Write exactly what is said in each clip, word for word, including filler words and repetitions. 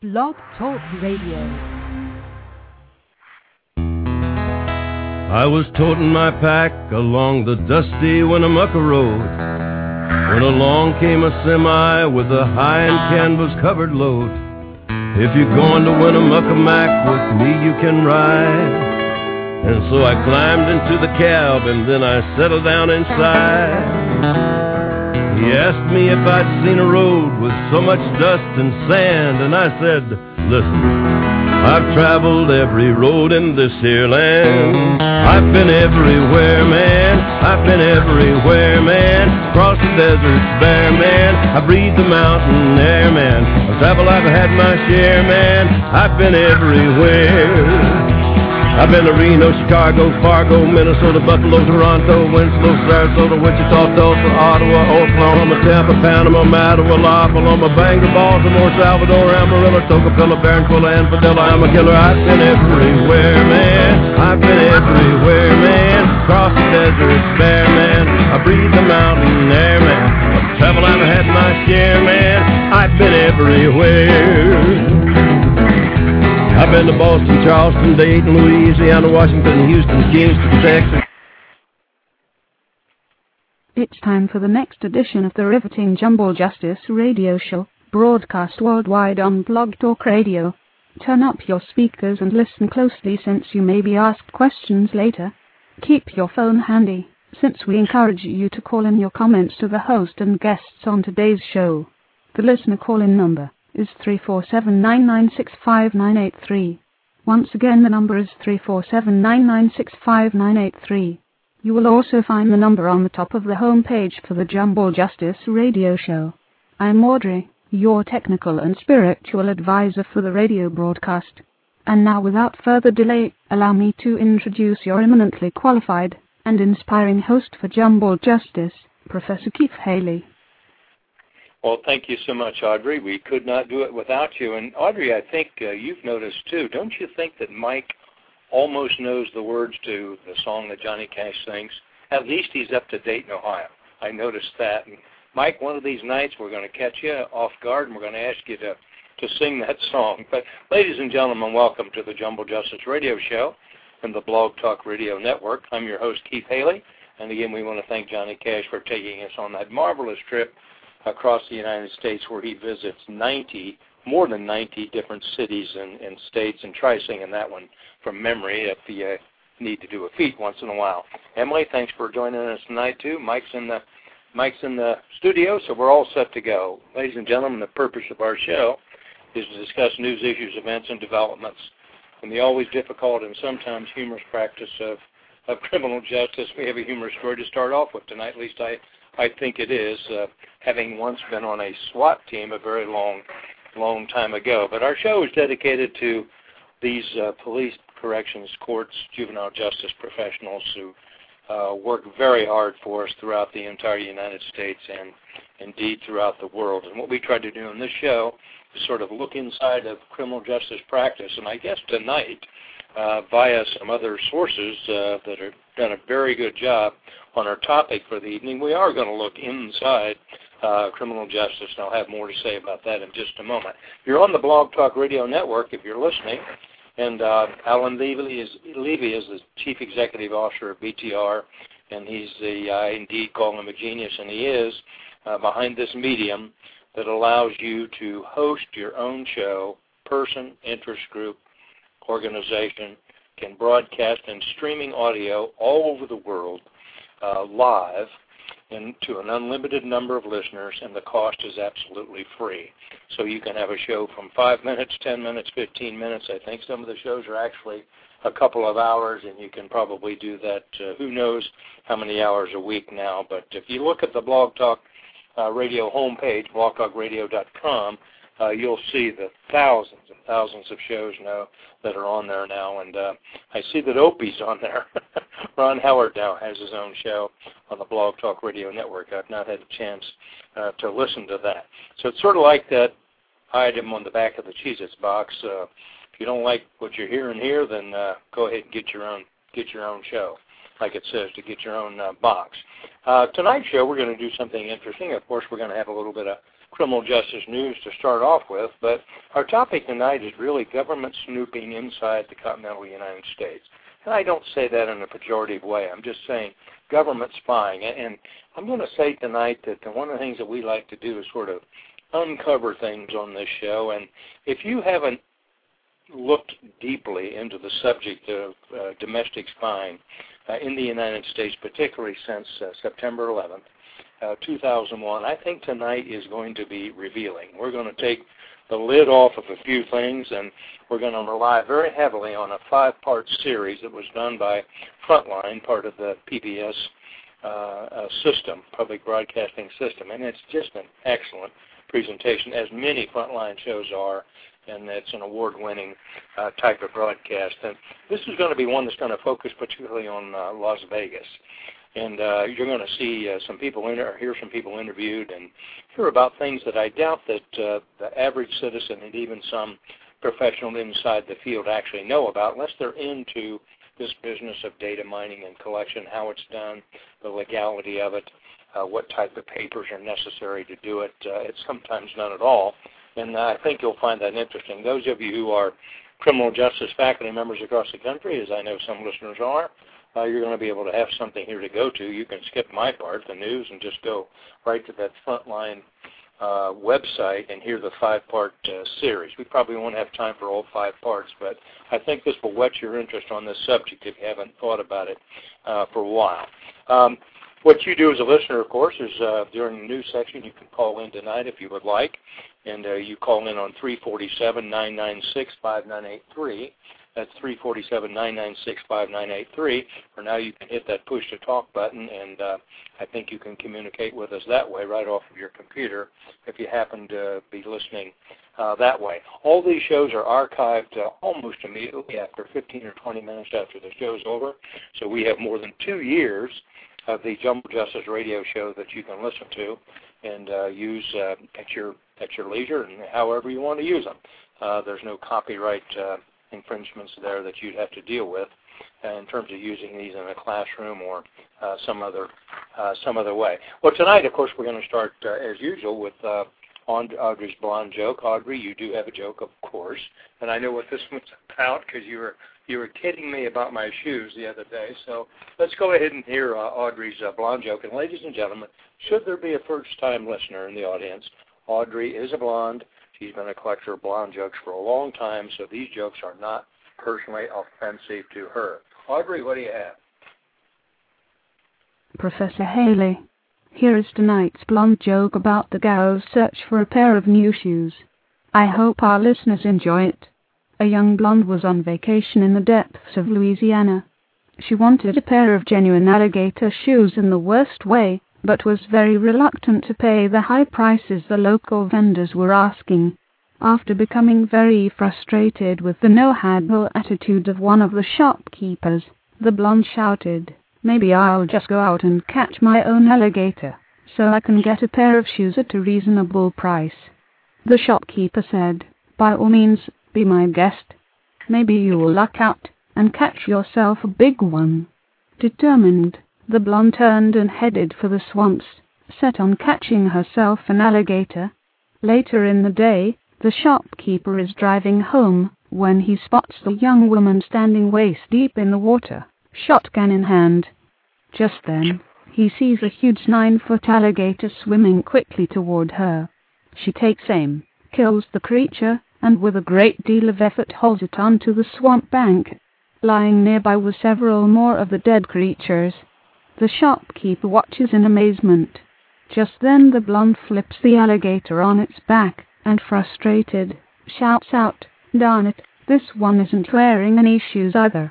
Blog Talk Radio. I was toting my pack along the dusty Winnemucca Road when along came a semi with a high and canvas-covered load. If you're going to Winnemucca Mac with me, you can ride. And so I climbed into the cab and then I settled down inside. He asked me if I'd seen a road with so much dust and sand, and I said, listen, I've traveled every road in this here land. I've been everywhere, man. I've been everywhere, man. Across the deserts bare, man. I breathe the mountain air, man. I've traveled, I've had my share, man. I've been everywhere. I've been to Reno, Chicago, Fargo, Minnesota, Buffalo, Toronto, Winslow, Sarasota, Wichita, Tulsa, Ottawa, Oklahoma, Tampa, Panama, Mattawa, La Paloma, Bangor, Baltimore, Salvador, Amarillo, Tocopilla, Barranquilla, and Padilla. I'm a killer. I've been everywhere, man. I've been everywhere, man. Across the deserts bare, man. I breathe the mountain air, man. I've traveled, I've had my share, man. I've been everywhere. I've been to Boston, Charleston, Dayton, Louisiana, Washington, Houston, Kingston, Texas. It's time for the next edition of the riveting Jumble Justice radio show, broadcast worldwide on Blog Talk Radio. Turn up your speakers and listen closely since you may be asked questions later. Keep your phone handy, since we encourage you to call in your comments to the host and guests on today's show. The listener call-in number is three four seven, nine nine six, five nine eight three. Once again, the number is three four seven, nine nine six, five nine eight three. You will also find the number on the top of the home page for the Jumble Justice radio show. I'm Audrey, your technical and spiritual advisor for the radio broadcast. And now, without further delay, allow me to introduce your eminently qualified and inspiring host for Jumble Justice, Professor Keith Haley. Well, thank you so much, Audrey. We could not do it without you. And, Audrey, I think uh, you've noticed, too. Don't you think that Mike almost knows the words to the song that Johnny Cash sings? At least he's up to date in Ohio. I noticed that. And, Mike, one of these nights we're going to catch you off guard, and we're going to ask you to, to sing that song. But, ladies and gentlemen, welcome to the Jumble Justice Radio Show and the Blog Talk Radio Network. I'm your host, Keith Haley. And, again, we want to thank Johnny Cash for taking us on that marvelous trip across the United States, where he visits ninety, more than ninety different cities and, and states, and try singing that one from memory if you uh, need to do a feat once in a while. Emily, thanks for joining us tonight, too. Mike's in the Mike's in the studio, so we're all set to go. Ladies and gentlemen, the purpose of our show is to discuss news, issues, events, and developments in the always difficult and sometimes humorous practice of, of criminal justice. We have a humorous story to start off with tonight, at least I I think it is, uh, having once been on a SWAT team a very long, long time ago. But our show is dedicated to these uh, police, corrections, courts, juvenile justice professionals who uh, work very hard for us throughout the entire United States and indeed throughout the world. And what we try to do in this show is sort of look inside of criminal justice practice. And I guess tonight, uh, via some other sources uh, that have done a very good job on our topic for the evening, we are going to look inside uh, criminal justice, and I'll have more to say about that in just a moment. You're on the Blog Talk Radio Network if you're listening, and uh, Alan Levy is, Levy is the Chief Executive Officer of B T R, and he's the, I indeed call him a genius, and he is uh, behind this medium that allows you to host your own show, person, interest group, organization, can broadcast and streaming audio all over the world, Uh, live and to an unlimited number of listeners, and the cost is absolutely free. So you can have a show from five minutes, ten minutes, fifteen minutes. I think some of the shows are actually a couple of hours, and you can probably do that, uh, who knows how many hours a week now. But if you look at the Blog Talk uh, Radio homepage, blog talk radio dot com, uh, you'll see the thousands and thousands of shows now that are on there now. And uh, I see that Opie's on there. Ron Howard now has his own show on the Blog Talk Radio Network. I've not had a chance uh, to listen to that. So it's sort of like that item on the back of the Cheez-Its box. Uh, if you don't like what you're hearing here, then uh, go ahead and get your own get your own show, like it says, to get your own uh, box. Uh, tonight's show, we're going to do something interesting. Of course, we're going to have a little bit of criminal justice news to start off with, but our topic tonight is really government snooping inside the continental United States. And I don't say that in a pejorative way. I'm just saying government spying. And I'm going to say tonight that one of the things that we like to do is sort of uncover things on this show. And if you haven't looked deeply into the subject of uh, domestic spying uh, in the United States, particularly since uh, September eleventh, uh, two thousand one, I think tonight is going to be revealing. We're going to take the lid off of a few things, and we're going to rely very heavily on a five-part series that was done by Frontline, part of the P B S uh, uh, system, public broadcasting system, and it's just an excellent presentation, as many Frontline shows are, and it's an award-winning uh, type of broadcast. And this is going to be one that's going to focus particularly on uh, Las Vegas. And uh, you're going to see uh, some people, in, or hear some people interviewed and hear about things that I doubt that uh, the average citizen and even some professional inside the field actually know about, unless they're into this business of data mining and collection, how it's done, the legality of it, uh, what type of papers are necessary to do it. Uh, it's sometimes none at all. And I think you'll find that interesting. Those of you who are criminal justice faculty members across the country, as I know some listeners are, uh, you're going to be able to have something here to go to. You can skip my part, the news, and just go right to that Frontline uh, website and hear the five-part uh, series. We probably won't have time for all five parts, but I think this will whet your interest on this subject if you haven't thought about it uh, for a while. Um, What you do as a listener, of course, is uh, during the news section, you can call in tonight if you would like, and uh, you call in on three four seven, nine nine six, five nine eight three. That's three four seven, nine nine six, five nine eight three. For now, you can hit that push-to-talk button, and uh, I think you can communicate with us that way right off of your computer if you happen to be listening uh, that way. All these shows are archived uh, almost immediately after fifteen or twenty minutes after the show's over, so we have more than two years of the Jumbo Justice radio show that you can listen to and uh, use uh, at your at your leisure and however you want to use them. Uh, there's no copyright uh, infringements there that you'd have to deal with uh, in terms of using these in a classroom or uh, some other uh, some other way. Well, tonight, of course, we're going to start uh, as usual with uh, Audrey's blonde joke. Audrey, you do have a joke, of course, and I know what this one's about because you were you were kidding me about my shoes the other day. So let's go ahead and hear uh, Audrey's uh, blonde joke. And ladies and gentlemen, should there be a first-time listener in the audience, Audrey is a blonde. She's been a collector of blonde jokes for a long time, so these jokes are not personally offensive to her. Audrey, what do you have? Professor Haley, here is tonight's blonde joke about the gal's search for a pair of new shoes. I hope our listeners enjoy it. A young blonde was on vacation in the depths of Louisiana. She wanted a pair of genuine alligator shoes in the worst way, but was very reluctant to pay the high prices the local vendors were asking. After becoming very frustrated with the no-haggle attitude of one of the shopkeepers, the blonde shouted, "Maybe I'll just go out and catch my own alligator, so I can get a pair of shoes at a reasonable price." The shopkeeper said, "By all means, be my guest. Maybe you will luck out and catch yourself a big one." Determined, the blonde turned and headed for the swamps, set on catching herself an alligator. Later in the day, the shopkeeper is driving home when he spots the young woman standing waist-deep in the water, shotgun in hand. Just then, he sees a huge nine-foot alligator swimming quickly toward her. She takes aim, kills the creature, and with a great deal of effort hauls it onto the swamp bank. Lying nearby were several more of the dead creatures. The shopkeeper watches in amazement. Just then the blonde flips the alligator on its back, and frustrated, shouts out, "Darn it, this one isn't wearing any shoes either."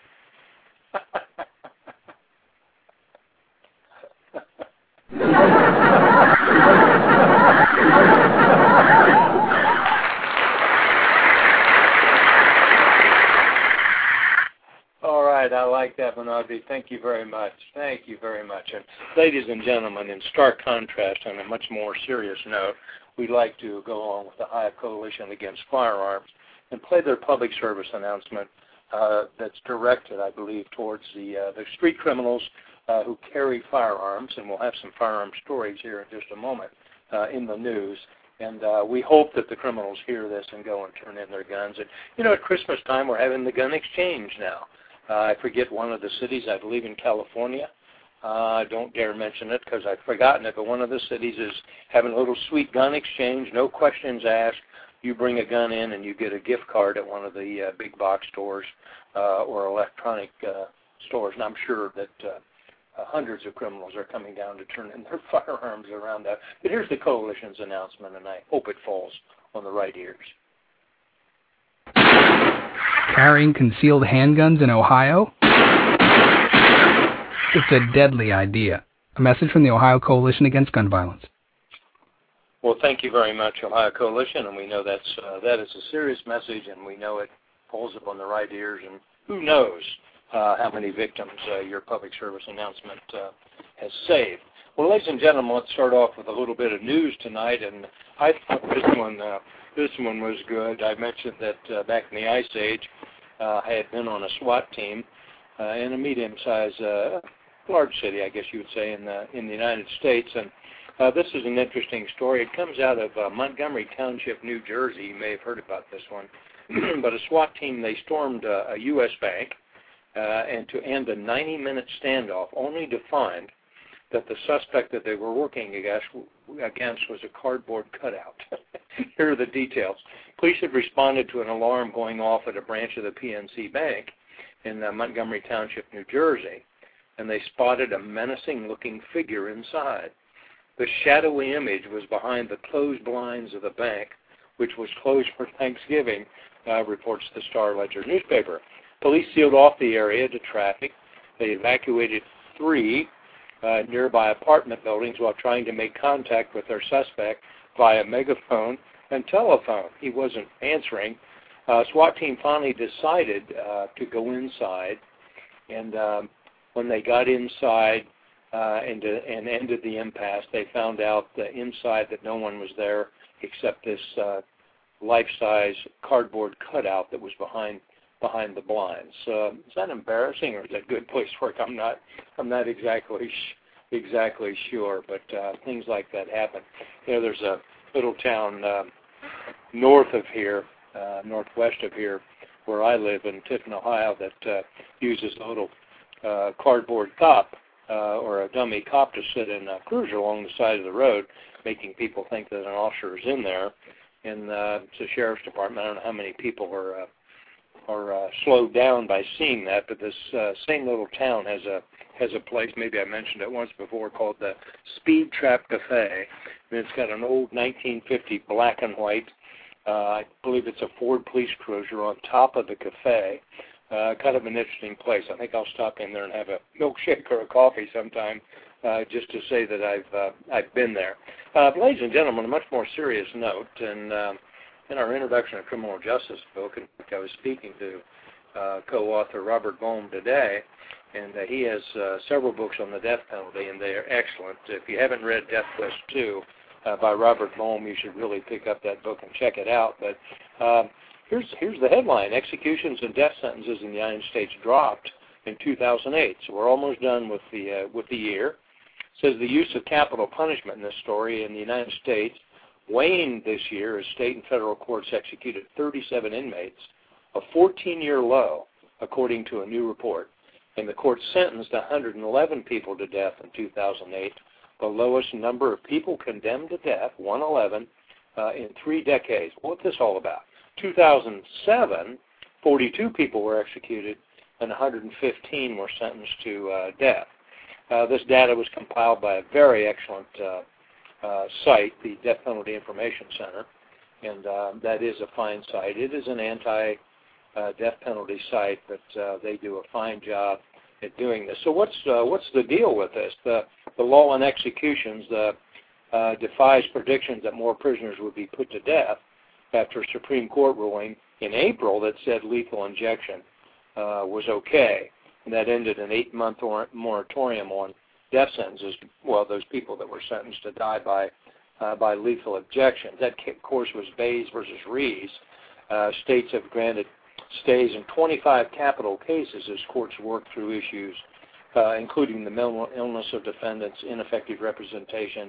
All right, I like that one, Audrey. Thank you very much. Thank you very much. And ladies and gentlemen, in stark contrast, on a much more serious note, we'd like to go along with the Ohio Coalition Against Firearms and play their public service announcement uh, that's directed, I believe, towards the uh, the street criminals uh, who carry firearms, and we'll have some firearm stories here in just a moment uh, in the news. And uh, we hope that the criminals hear this and go and turn in their guns. And, you know, at Christmas time, we're having the gun exchange now. Uh, I forget one of the cities, I believe in California. I uh, don't dare mention it because I've forgotten it, but one of the cities is having a little sweet gun exchange, no questions asked. You bring a gun in and you get a gift card at one of the uh, big box stores uh, or electronic uh, stores. And I'm sure that uh, uh, hundreds of criminals are coming down to turn in their firearms around that. But here's the coalition's announcement, and I hope it falls on the right ears. Carrying concealed handguns in Ohio? It's a deadly idea. A message from the Ohio Coalition Against Gun Violence. Well, thank you very much, Ohio Coalition, and we know that's uh, that is a serious message, and we know it falls upon the right ears, and who knows uh, how many victims uh, your public service announcement uh, has saved. Well, ladies and gentlemen, let's start off with a little bit of news tonight, and I thought this one uh, this one was good. I mentioned that uh, back in the Ice Age, uh, I had been on a SWAT team uh, in a medium-sized, uh, large city, I guess you would say, in the in the United States, and Uh, this is an interesting story. It comes out of uh, Montgomery Township, New Jersey. You may have heard about this one. But a SWAT team, they stormed uh, a U S bank uh, and to end a ninety-minute standoff, only to find that the suspect that they were working against, against was a cardboard cutout. Here are the details. Police had responded to an alarm going off at a branch of the P N C Bank in uh, Montgomery Township, New Jersey, and they spotted a menacing-looking figure inside. The shadowy image was behind the closed blinds of the bank, which was closed for Thanksgiving, uh, reports the Star Ledger newspaper. Police sealed off the area to traffic. They evacuated three uh, nearby apartment buildings while trying to make contact with their suspect via megaphone and telephone. He wasn't answering. Uh, SWAT team finally decided uh, to go inside, and um, when they got inside, Uh, and, uh, and ended the impasse, they found out uh, inside that no one was there except this uh, life-size cardboard cutout that was behind behind the blinds. Uh, is that embarrassing, or is that good police work? I'm not I'm not exactly sh- exactly sure, but uh, things like that happen. You know, there's a little town uh, north of here, uh, northwest of here, where I live in Tiffin, Ohio, that uh, uses a little uh, cardboard cop. Uh, or a dummy cop to sit in a cruiser along the side of the road, making people think that an officer is in there. And uh, it's a sheriff's department. I don't know how many people are uh, are uh, slowed down by seeing that, but this uh, same little town has a has a place, maybe I mentioned it once before, called the Speed Trap Cafe. And it's got an old nineteen fifty black and white, uh, I believe it's a Ford police cruiser on top of the cafe. Uh, kind of an interesting place. I think I'll stop in there and have a milkshake or a coffee sometime, uh, just to say that I've uh, I've been there. Uh, ladies and gentlemen, a much more serious note, and uh, in our introduction to criminal justice book, in fact, I was speaking to uh, co-author Robert Bohm today, and uh, he has uh, several books on the death penalty, and they are excellent. If you haven't read Death Wish two uh, by Robert Bohm, you should really pick up that book and check it out. But uh, Here's, here's the headline. Executions and death sentences in the United States dropped in two thousand eight. So we're almost done with the uh, with the year. It says the use of capital punishment in this story in the United States waned this year as state and federal courts executed thirty-seven inmates, a fourteen-year low, according to a new report. And the court sentenced one hundred eleven people to death in two thousand eight, the lowest number of people condemned to death, one hundred eleven, uh, in three decades. What's this all about? two thousand seven, forty-two people were executed and one hundred fifteen were sentenced to uh, death. Uh, this data was compiled by a very excellent uh, uh, site, the Death Penalty Information Center, and uh, that is a fine site. It is an anti-death uh, penalty site, but uh, they do a fine job at doing this. So what's uh, what's the deal with this? The, the law on executions uh, uh, defies predictions that more prisoners would be put to death after a Supreme Court ruling in April that said lethal injection uh, was okay. And that ended an eight-month or- moratorium on death sentences, well, those people that were sentenced to die by uh, by lethal injection. That, of course, was Bays versus Rees. Uh, states have granted stays in twenty-five capital cases as courts work through issues, uh, including the mental illness of defendants, ineffective representation,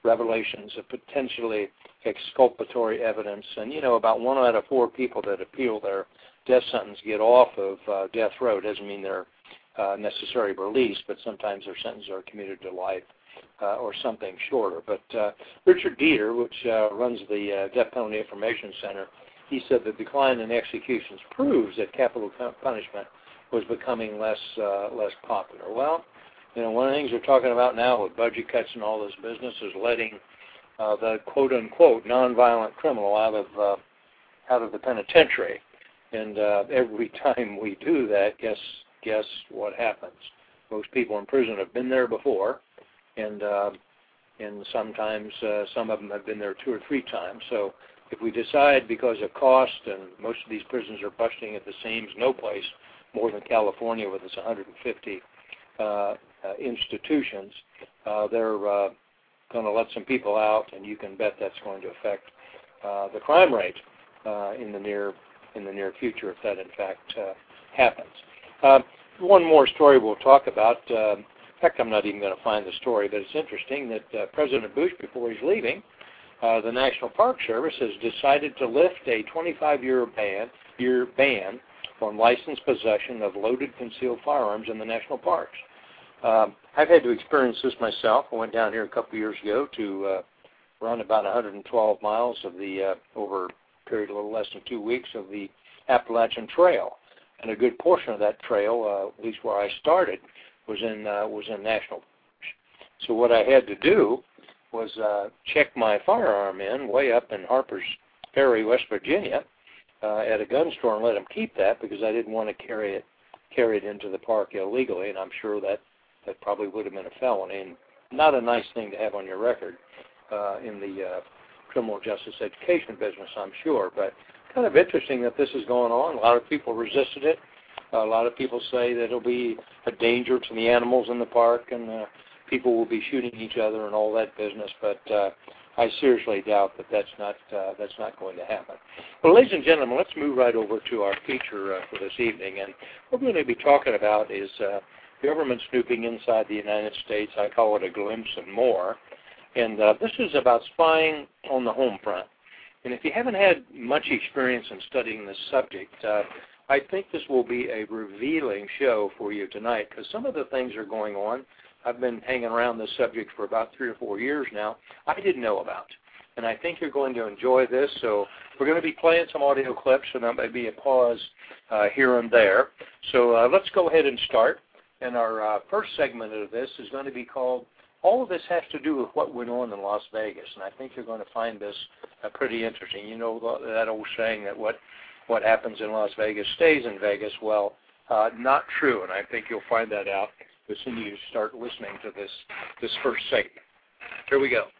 revelations of potentially exculpatory evidence. And, you know, about one out of four people that appeal their death sentence get off of uh, death row. Doesn't mean they're uh, necessarily released, but sometimes their sentences are commuted to life uh, or something shorter. But uh, Richard Dieter, which uh, runs the uh, Death Penalty Information Center, he said the decline in executions proves that capital punishment was becoming less uh, less popular. Well, you know, one of the things they're talking about now with budget cuts and all this business is letting uh, the quote-unquote nonviolent criminal out of uh, out of the penitentiary. And uh, every time we do that, guess guess what happens? Most people in prison have been there before, and uh, and sometimes uh, some of them have been there two or three times. So if we decide because of cost, and most of these prisons are busting at the seams, no place more than California with its one hundred fifty uh, uh, institutions, uh, they're uh, going to let some people out, and you can bet that's going to affect uh, the crime rate uh, in the near in the near future, if that in fact uh, happens. Uh, one more story we'll talk about. Uh, in fact, I'm not even going to find the story, but it's interesting that uh, President Bush, before he's leaving, uh, the National Park Service has decided to lift a twenty-five-year ban, year ban on licensed possession of loaded concealed firearms in the national parks. Um, I've had to experience this myself. I went down here a couple years ago to uh, run about one hundred twelve miles of the uh, over a period a little less than two weeks of the Appalachian Trail, and a good portion of that trail, uh, at least where I started, was in uh, was in national parks. So what I had to do was uh, check my firearm in way up in Harper's Ferry, West Virginia, uh, at a gun store and let them keep that because I didn't want to carry it carry it into the park illegally, and I'm sure that that probably would have been a felony and not a nice thing to have on your record uh, in the uh, criminal justice education business, I'm sure. But kind of interesting that this is going on. A lot of people resisted it. A lot of people say that it'll be a danger to the animals in the park and uh, people will be shooting each other and all that business. But uh, I seriously doubt that that's not uh, that's not going to happen. Well, ladies and gentlemen, let's move right over to our feature uh, for this evening. And what we're going to be talking about is uh, government snooping inside the United States. I call it a glimpse and more. And uh, this is about spying on the home front. And if you haven't had much experience in studying this subject, uh, I think this will be a revealing show for you tonight because some of the things are going on. I've been hanging around this subject for about three or four years now. I didn't know about. And I think you're going to enjoy this. So we're going to be playing some audio clips, and there may be a pause uh, here and there. So uh, let's go ahead and start. And our uh, first segment of this is going to be called All of This Has to Do with What Went On in Las Vegas. And I think you're going to find this uh, pretty interesting. You know that old saying that what, what happens in Las Vegas stays in Vegas. Well, uh, not true, and I think you'll find that out as soon as you start listening to this, this first segment. Here we go.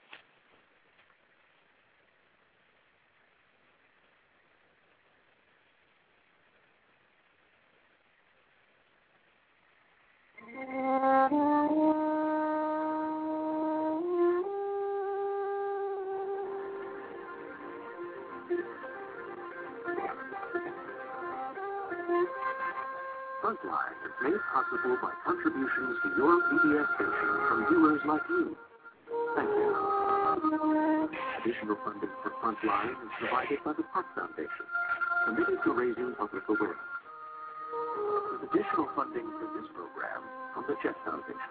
Frontline is made possible by contributions to your P B S station from viewers like you. Thank you. Additional funding for Frontline is provided by the Park Foundation, committed to raising public awareness. With additional funding for this program from the Jet Foundation.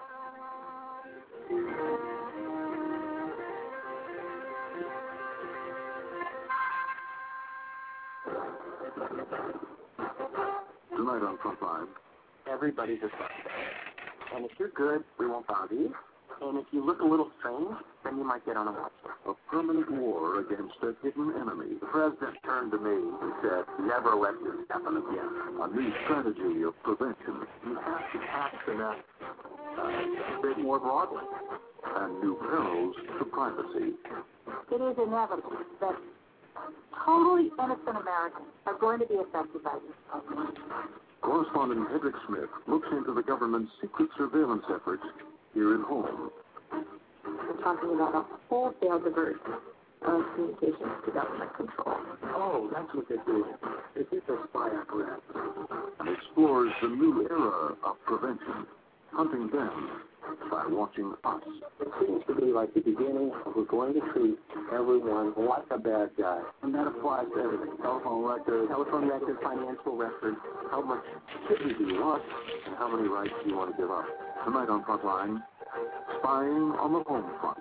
Tonight on Frontline, everybody's a suspect. And if you're good, we won't bother you. And if you look a little strange, then you might get on a watch list. A permanent war against a hidden enemy. The president turned to me and said, never let this happen again. A new strategy of prevention. You have to act and act uh, a bit more broadly. And new perils to privacy. It is inevitable that totally innocent Americans are going to be affected by this program. Correspondent Hedrick Smith looks into the government's secret surveillance efforts here at home. We're talking about a wholesale diversion of communications to government control. Oh, that's what they're doing. It is a spy apparatus. And explores the new era of prevention, hunting them by watching us. It seems to be like the beginning of we're going to treat everyone like a bad guy. And that applies to everything. Telephone records, telephone records, financial records. How much security do you want, and how many rights do you want to give up? Tonight on Frontline, spying on the home front.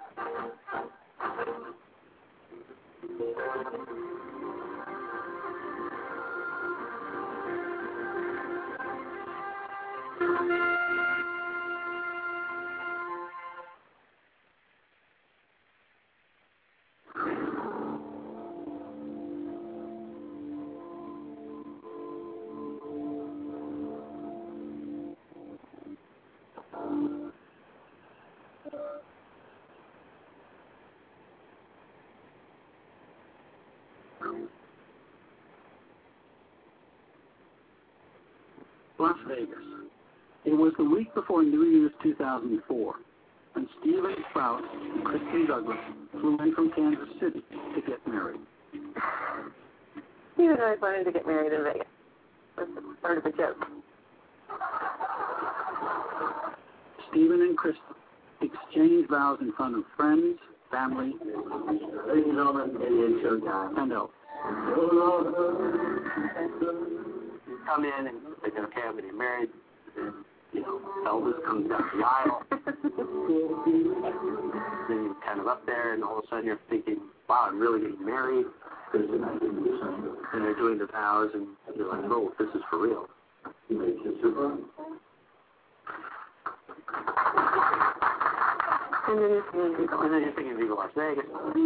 Las Vegas. It was the week before New Year's two thousand four, and Stephen Sprout and Kristen Douglas flew in from Kansas City to get married. Steve and I wanted to get married in Vegas. That's sort of a joke. Stephen and Kristen exchanged vows in front of friends, family, Ladies and gentlemen, it is showtime. and Elvis. You come in and they say, okay, I'm getting married. And, you know, Elvis comes down the aisle. Then you're kind of up there, and all of a sudden you're thinking, wow, I'm really getting married. And they're doing the vows, and you're like, oh, this is for real. And then you're thinking, and then you're thinking Viva Las Vegas.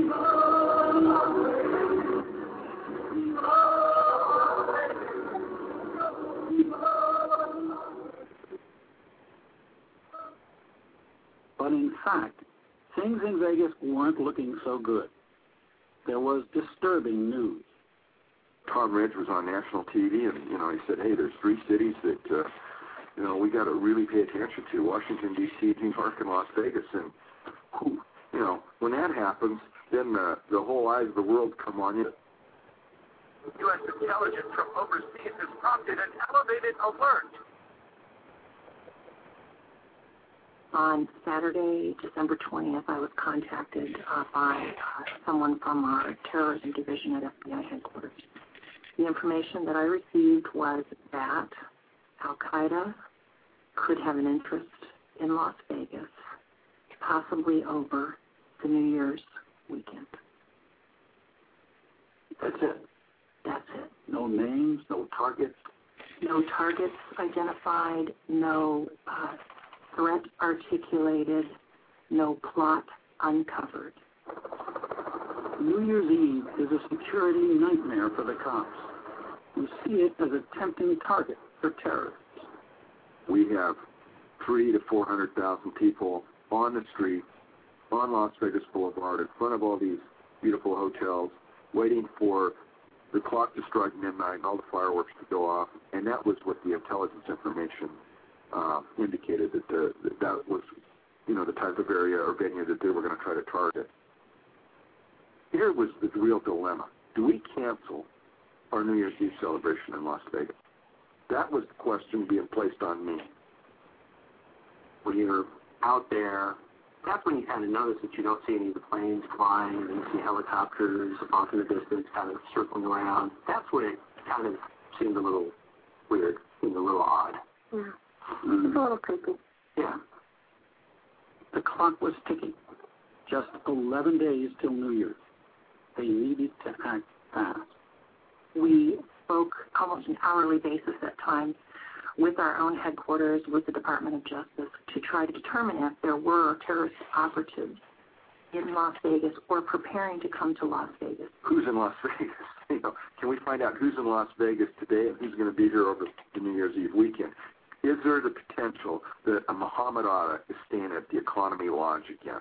But in fact, things in Vegas weren't looking so good. There was disturbing news. Tom Ridge was on national T V, and, you know, he said, hey, there's three cities that, uh, you know, we got to really pay attention to, Washington, D C, New York, and Las Vegas. And, who, you know, when that happens, then the, the whole eyes of the world come on you. U S intelligence from overseas has prompted an elevated alert. On Saturday, December twentieth, I was contacted uh, by uh, someone from our terrorism division at F B I headquarters. The information that I received was that Al-Qaeda could have an interest in Las Vegas, possibly over the New Year's weekend. That's it. That's it. No names, no targets. No targets identified, no uh, threat articulated, no plot uncovered. New Year's Eve is a security nightmare for the cops, who see it as a tempting target for terrorists. We have three to four hundred thousand people on the street, on Las Vegas Boulevard, in front of all these beautiful hotels, waiting for the clock to strike midnight and all the fireworks to go off. And that was what the intelligence information uh, indicated, that the, that that was, you know, the type of area or venue that they were going to try to target. Here was the real dilemma. Do we cancel our New Year's Eve celebration in Las Vegas? That was the question being placed on me. When you're out there, that's when you kind of notice that you don't see any of the planes flying, and you see helicopters off in the distance kind of circling around. That's when it kind of seemed a little weird, seemed a little odd. Yeah. Mm-hmm. It's a little creepy. Yeah. The clock was ticking. Just eleven days till New Year's. They needed to act fast. We spoke almost an hourly basis at times with our own headquarters, with the Department of Justice, to try to determine if there were terrorist operatives in Las Vegas or preparing to come to Las Vegas. Who's in Las Vegas? You know, can we find out who's in Las Vegas today and who's going to be here over the New Year's Eve weekend? Is there the potential that a Muhammad Atta is staying at the Economy Lodge again?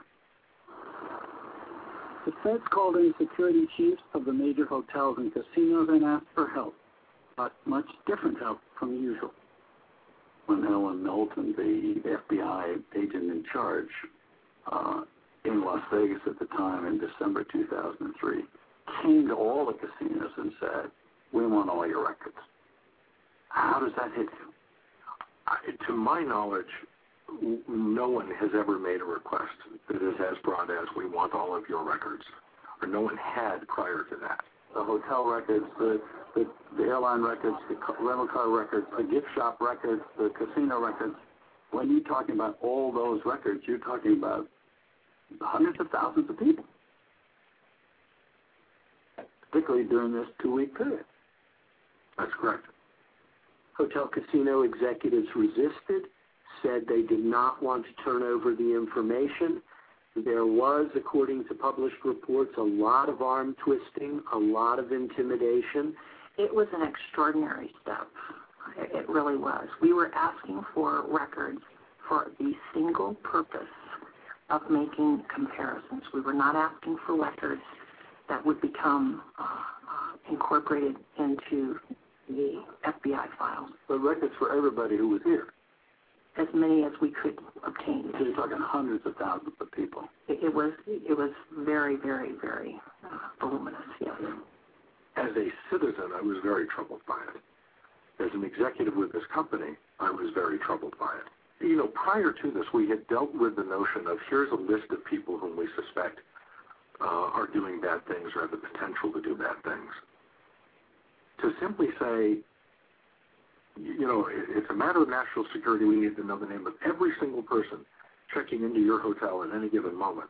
The feds called in security chiefs of the major hotels and casinos and asked for help, but much different help from usual. When Helen Knowlton, the F B I agent in charge uh, in Las Vegas at the time in December two thousand three, came to all the casinos and said, we want all your records. How does that hit you? I, to my knowledge, no one has ever made a request that is as broad as we want all of your records, or no one had prior to that. The hotel records, the, the, the airline records, the rental car records, the gift shop records, the casino records. When you're talking about all those records, you're talking about hundreds of thousands of people, particularly during this two-week period. That's correct. Hotel casino executives resisted, said they did not want to turn over the information. There was, according to published reports, a lot of arm twisting, a lot of intimidation. It was an extraordinary step. It really was. We were asking for records for the single purpose of making comparisons. We were not asking for records that would become uh, uh, incorporated into the F B I files. But records for everybody who was here. As many as we could obtain. So you're talking hundreds of thousands of people. It, it was it was very, very, very uh, voluminous, yes. As a citizen, I was very troubled by it. As an executive with this company, I was very troubled by it. You know, prior to this, we had dealt with the notion of here's a list of people whom we suspect uh, are doing bad things or have the potential to do bad things. To simply say, you know, it's a matter of national security. We need to know the name of every single person checking into your hotel at any given moment.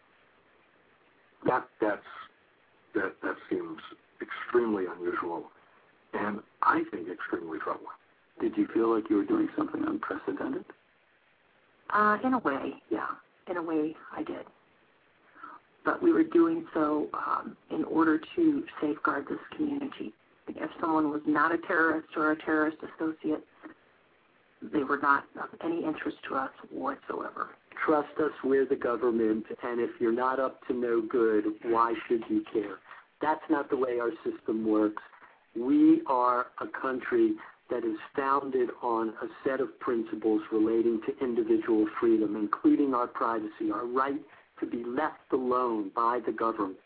That that's that that seems extremely unusual, and I think extremely troubling. Did you feel like you were doing something unprecedented? Uh, in a way, yeah. In a way, I did. But we were doing so um, in order to safeguard this community. If someone was not a terrorist or a terrorist associate, they were not of any interest to us whatsoever. Trust us, we're the government, and if you're not up to no good, why should you care? That's not the way our system works. We are a country that is founded on a set of principles relating to individual freedom, including our privacy, our right to be left alone by the government.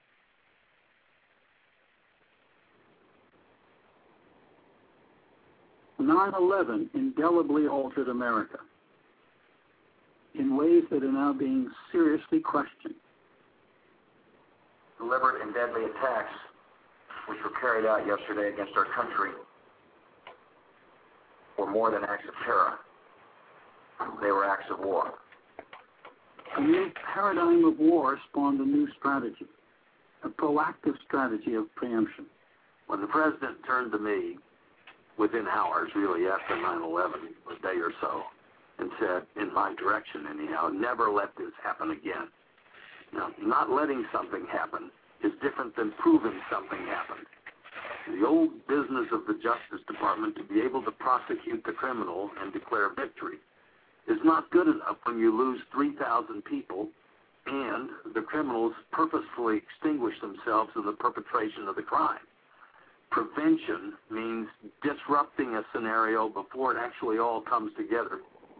nine eleven indelibly altered America in ways that are now being seriously questioned. Deliberate and deadly attacks which were carried out yesterday against our country were more than acts of terror. They were acts of war. A new paradigm of war spawned a new strategy, a proactive strategy of preemption. When the president turned to me within hours, really after nine eleven, a day or so, and said, in my direction anyhow, never let this happen again. Now, not letting something happen is different than proving something happened. The old business of the Justice Department to be able to prosecute the criminal and declare victory is not good enough when you lose three thousand people and the criminals purposefully extinguish themselves in the perpetration of the crime. Prevention means disrupting a scenario before it actually all comes together.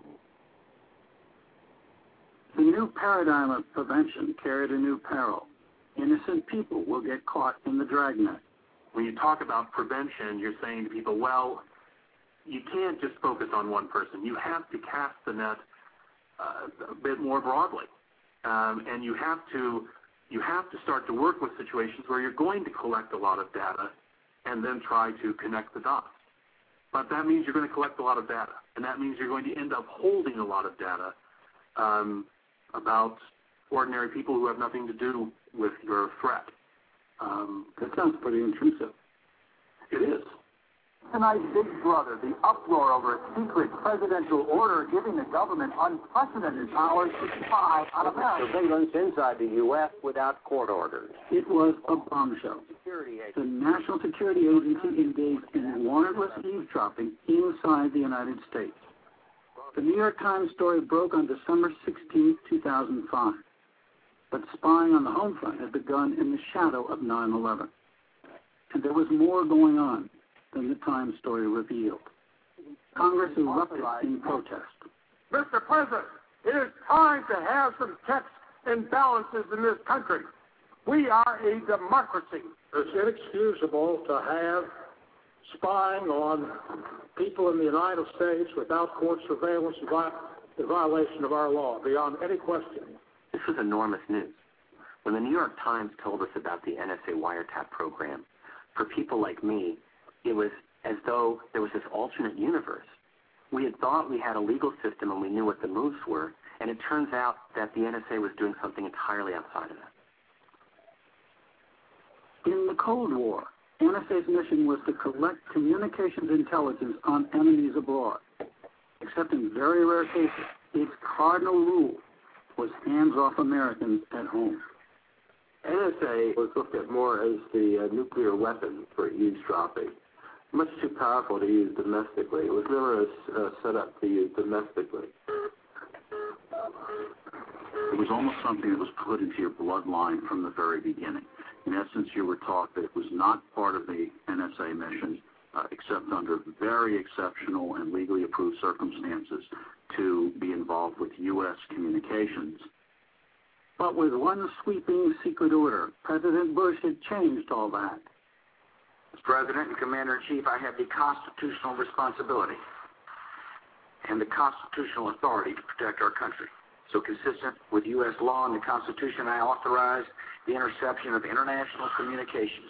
The new paradigm of prevention carried a new peril. Innocent people will get caught in the dragnet. When you talk about prevention, you're saying to people, well, you can't just focus on one person. You have to cast the net uh, a bit more broadly. Um, and you have to you have to start to work with situations where you're going to collect a lot of data and then try to connect the dots. But that means you're going to collect a lot of data, and that means you're going to end up holding a lot of data um, about ordinary people who have nothing to do with your threat. Um, that sounds pretty intrusive. It is. Tonight, Big Brother, the uproar over a secret presidential order giving the government unprecedented powers to spy on America. Surveillance inside the U S without court orders. It was a bombshell. The National Security Agency engaged in warrantless eavesdropping inside the United States. The New York Times story broke on December sixteenth, two thousand five. But spying on the home front had begun in the shadow of nine eleven. And there was more going on than the Times story revealed. Congress erupted in protest. Mister President, it is time to have some checks and balances in this country. We are a democracy. It's inexcusable to have spying on people in the United States without court surveillance, without a violation of our law, beyond any question. This was enormous news. When the New York Times told us about the N S A wiretap program, for people like me, it was as though there was this alternate universe. We had thought we had a legal system and we knew what the moves were, and it turns out that the N S A was doing something entirely outside of that. In the Cold War, N S A's mission was to collect communications intelligence on enemies abroad. Except in very rare cases, its cardinal rule was hands-off Americans at home. N S A was looked at more as the uh, nuclear weapon for eavesdropping. Much too powerful to use domestically. It was never uh, set up to use domestically. It was almost something that was put into your bloodline from the very beginning. In essence, you were taught that it was not part of the N S A mission, uh, except under very exceptional and legally approved circumstances, to be involved with U S communications. But with one sweeping secret order, President Bush had changed all that. As President and Commander-in-Chief, I have the constitutional responsibility and the constitutional authority to protect our country. So consistent with U S law and the Constitution, I authorize the interception of international communications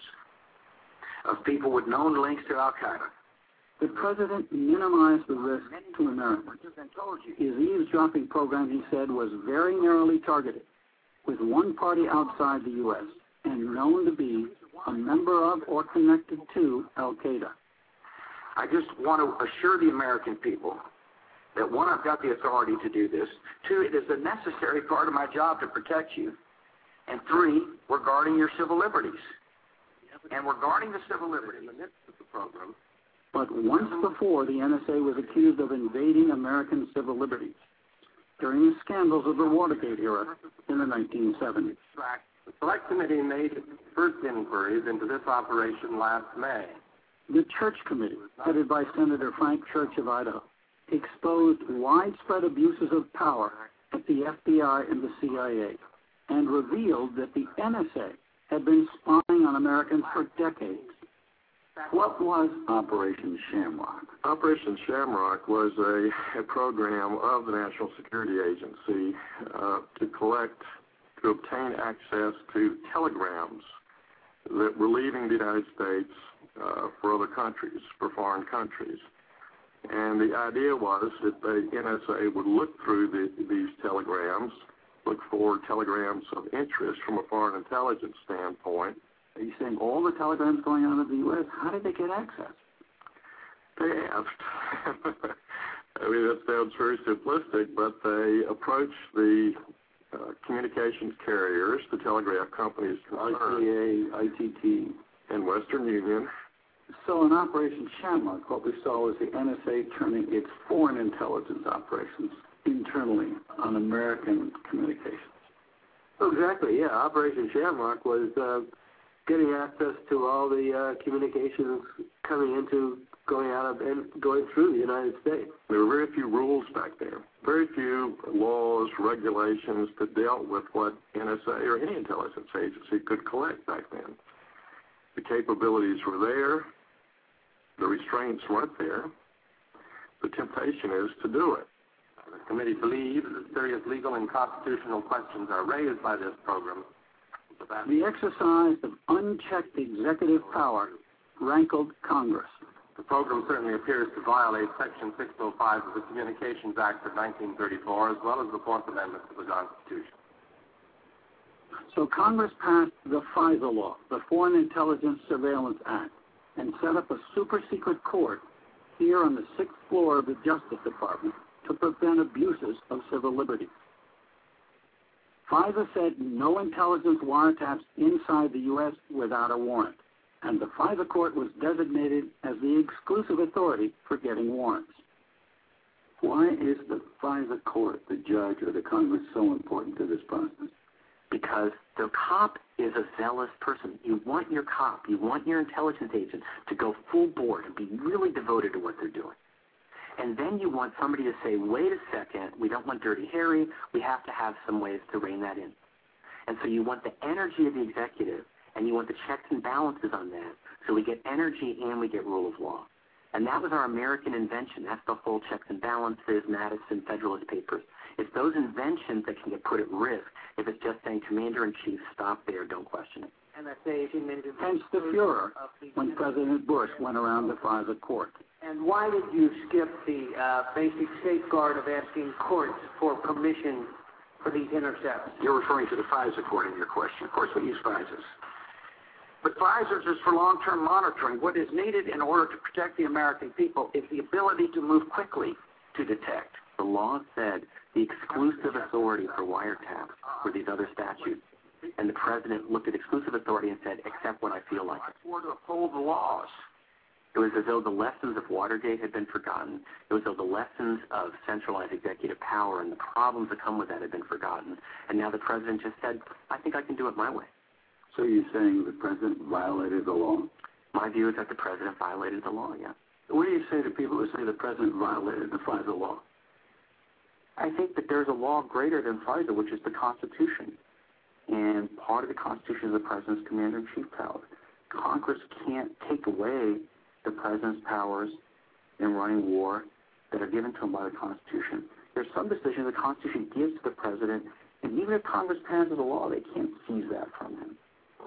of people with known links to Al-Qaeda. The President minimized the risk to Americans. His eavesdropping program, he said, was very narrowly targeted, with one party outside the U S and known to be a member of or connected to Al-Qaeda. I just want to assure the American people that, one, I've got the authority to do this. Two, it is a necessary part of my job to protect you. And three, we're guarding your civil liberties. And we're guarding the civil liberties in the midst of the program. But once before, the N S A was accused of invading American civil liberties during the scandals of the Watergate era in the nineteen seventies. The Select Committee made its first inquiries into this operation last May. The Church Committee, headed by Senator Frank Church of Idaho, exposed widespread abuses of power at the F B I and the C I A, and revealed that the N S A had been spying on Americans for decades. What was Operation Shamrock? Operation Shamrock was a, a program of the National Security Agency uh, to collect, to obtain access to telegrams that were leaving the United States uh, for other countries, for foreign countries. And the idea was that the N S A would look through the, these telegrams, look for telegrams of interest from a foreign intelligence standpoint. Are you saying all the telegrams going out of the U S, how did they get access? They asked. I mean, that sounds very simplistic, but they approached the uh, communications carriers, the telegraph companies, I T A, I T T, and Western Union. So in Operation Shamrock, what we saw was the N S A turning its foreign intelligence operations internally on American communications. Oh, exactly, yeah. Operation Shamrock was uh, getting access to all the uh, communications coming into, going out of, and going through the United States. There were very few rules back there, very few laws, regulations that dealt with what N S A or any intelligence agency could collect back then. The capabilities were there. The restraints weren't there. The temptation is to do it. The committee believes that serious legal and constitutional questions are raised by this program. The exercise of unchecked executive power rankled Congress. The program certainly appears to violate Section six oh five of the Communications Act of nineteen thirty-four, as well as the Fourth Amendment to the Constitution. So Congress passed the FISA law, the Foreign Intelligence Surveillance Act, and set up a super-secret court here on the sixth floor of the Justice Department to prevent abuses of civil liberties. FISA said no intelligence wiretaps inside the U S without a warrant, and the FISA court was designated as the exclusive authority for getting warrants. Why is the FISA court, the judge, or the Congress so important to this process? Because the cop is a zealous person. You want your cop, you want your intelligence agent to go full board and be really devoted to what they're doing. And then you want somebody to say, wait a second, we don't want Dirty Harry, we have to have some ways to rein that in. And so you want the energy of the executive, and you want the checks and balances on that, so we get energy and we get rule of law. And that was our American invention. That's the whole checks and balances, Madison, Federalist Papers. It's those inventions that can get put at risk if it's just saying, Commander-in-Chief, stop there, don't question it. Hence the furor when President Bush went around the FISA court. And why did you skip the uh, basic safeguard of asking courts for permission for these intercepts? You're referring to the FISA court in your question. Of course, we use FISAs. But FISAs is for long-term monitoring. What is needed in order to protect the American people is the ability to move quickly to detect. The law said the exclusive authority for wiretaps were these other statutes. And the president looked at exclusive authority and said, except when I feel like it. Or to uphold the laws. It was as though the lessons of Watergate had been forgotten. It was as though the lessons of centralized executive power and the problems that come with that had been forgotten. And now the president just said, I think I can do it my way. So you're saying the president violated the law? My view is that the president violated the law, yeah. What do you say to people who say the president violated the FISA law? I think that there's a law greater than FISA, which is the Constitution. And part of the Constitution is the president's commander-in-chief power. Congress can't take away the president's powers in running war that are given to him by the Constitution. There's some decisions the Constitution gives to the president, and even if Congress passes a law, they can't seize that from him.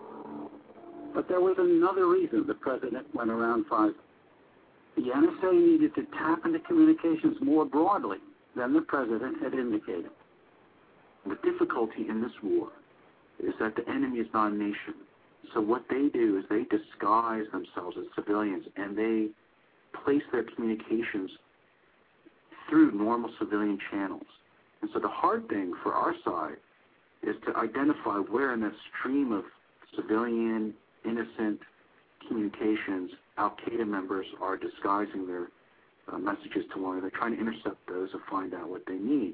But there was another reason the president went around FISA. The N S A needed to tap into communications more broadly than the president had indicated. The difficulty in this war is that the enemy is not a nation. So what they do is they disguise themselves as civilians, and they place their communications through normal civilian channels. And so the hard thing for our side is to identify where in that stream of civilian, innocent communications, Al-Qaeda members are disguising their uh, messages to one another. They're trying to intercept those and find out what they need.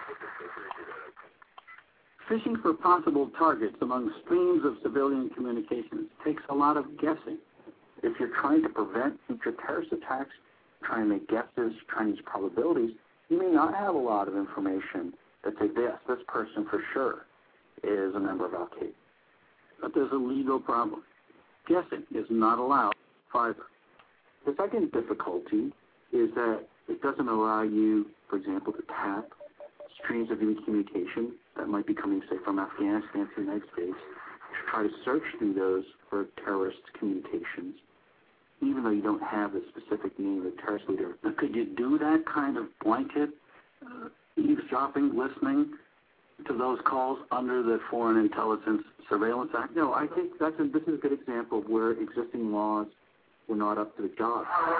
Fishing for possible targets among streams of civilian communications takes a lot of guessing. If you're trying to prevent future terrorist attacks, trying to make guesses, trying to use probabilities, you may not have a lot of information that say this, this person for sure is a member of Al-Qaeda. But there's a legal problem. Guessing is not allowed. FISA. The second difficulty is that it doesn't allow you, for example, to tap streams of new communication that might be coming, say, from Afghanistan to the United States, to try to search through those for terrorist communications, even though you don't have the specific name of the terrorist leader. Now, could you do that kind of blanket uh, eavesdropping, listening to those calls under the Foreign Intelligence Surveillance Act? No, I think that's a, this is a good example of where existing laws were not up to the job.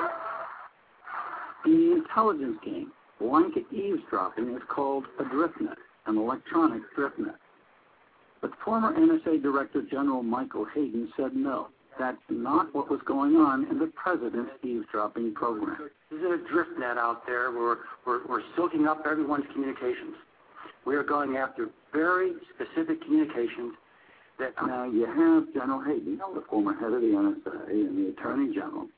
In the intelligence game, blanket eavesdropping is called a driftnet, an electronic driftnet. But former N S A Director General Michael Hayden said no, that's not what was going on in the president's eavesdropping program. There's a driftnet out there where we're, we're soaking up everyone's communications. We are going after very specific communications that... Now, you have General Hayden, the former head of the N S A and the Attorney General,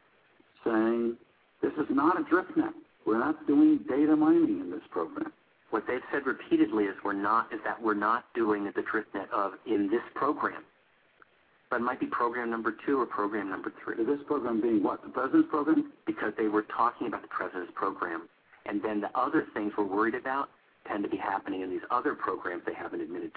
saying this is not a driftnet. We're not doing data mining in this program. What they've said repeatedly is we're not is that we're not doing the driftnet of in this program. But it might be program number two or program number three. So this program being what, the president's program? Because they were talking about the president's program, and then the other things we're worried about tend to be happening in these other programs they haven't admitted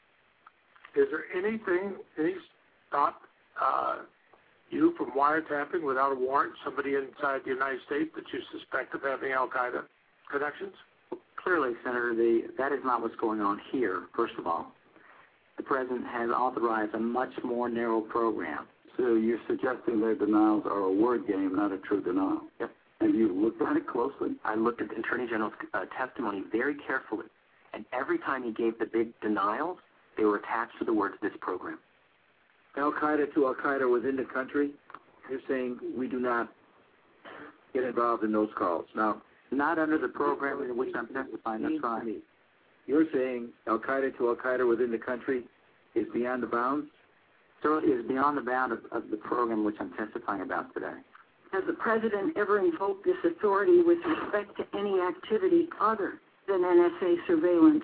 to. Is there anything, any stop uh, you from wiretapping without a warrant somebody inside the United States that you suspect of having Al-Qaeda connections? Well, clearly, Senator, the, that is not what's going on here, first of all. The President has authorized a much more narrow program. So you're suggesting their denials are a word game, not a true denial? Yep. Have you looked at it closely? I looked at the Attorney General's uh, testimony very carefully, and every time he gave the big denials, they were attached to the words this program. Al-Qaeda to Al-Qaeda within the country, you're saying we do not get involved in those calls. Now, not under the program in which I'm testifying, that's fine. You're saying Al-Qaeda to Al-Qaeda within the country is beyond the bounds? So it is beyond the bound of, of the program which I'm testifying about today. Has the President ever invoked this authority with respect to any activity other than N S A surveillance?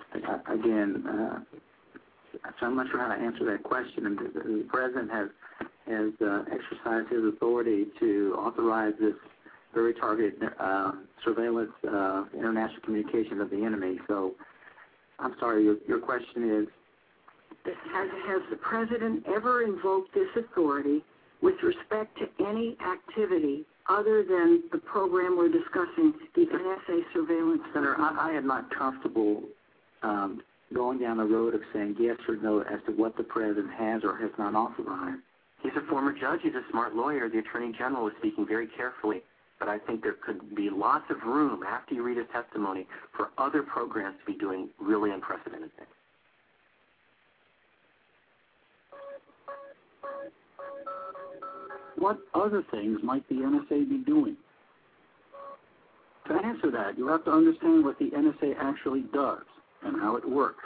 Again, uh, so I'm not sure how to answer that question. And the, the President has has uh, exercised his authority to authorize this very targeted uh, surveillance, uh, international communication of the enemy. So, I'm sorry, your, your question is? Has, has the President ever invoked this authority with respect to any activity other than the program we're discussing, the N S A surveillance? Senator, I, I am not comfortable um, going down the road of saying yes or no as to what the President has or has not authorized. He's a former judge. He's a smart lawyer. The Attorney General is speaking very carefully. But I think there could be lots of room, after you read his testimony, for other programs to be doing really unprecedented things. What other things might the N S A be doing? To answer that, you have to understand what the N S A actually does and how it works.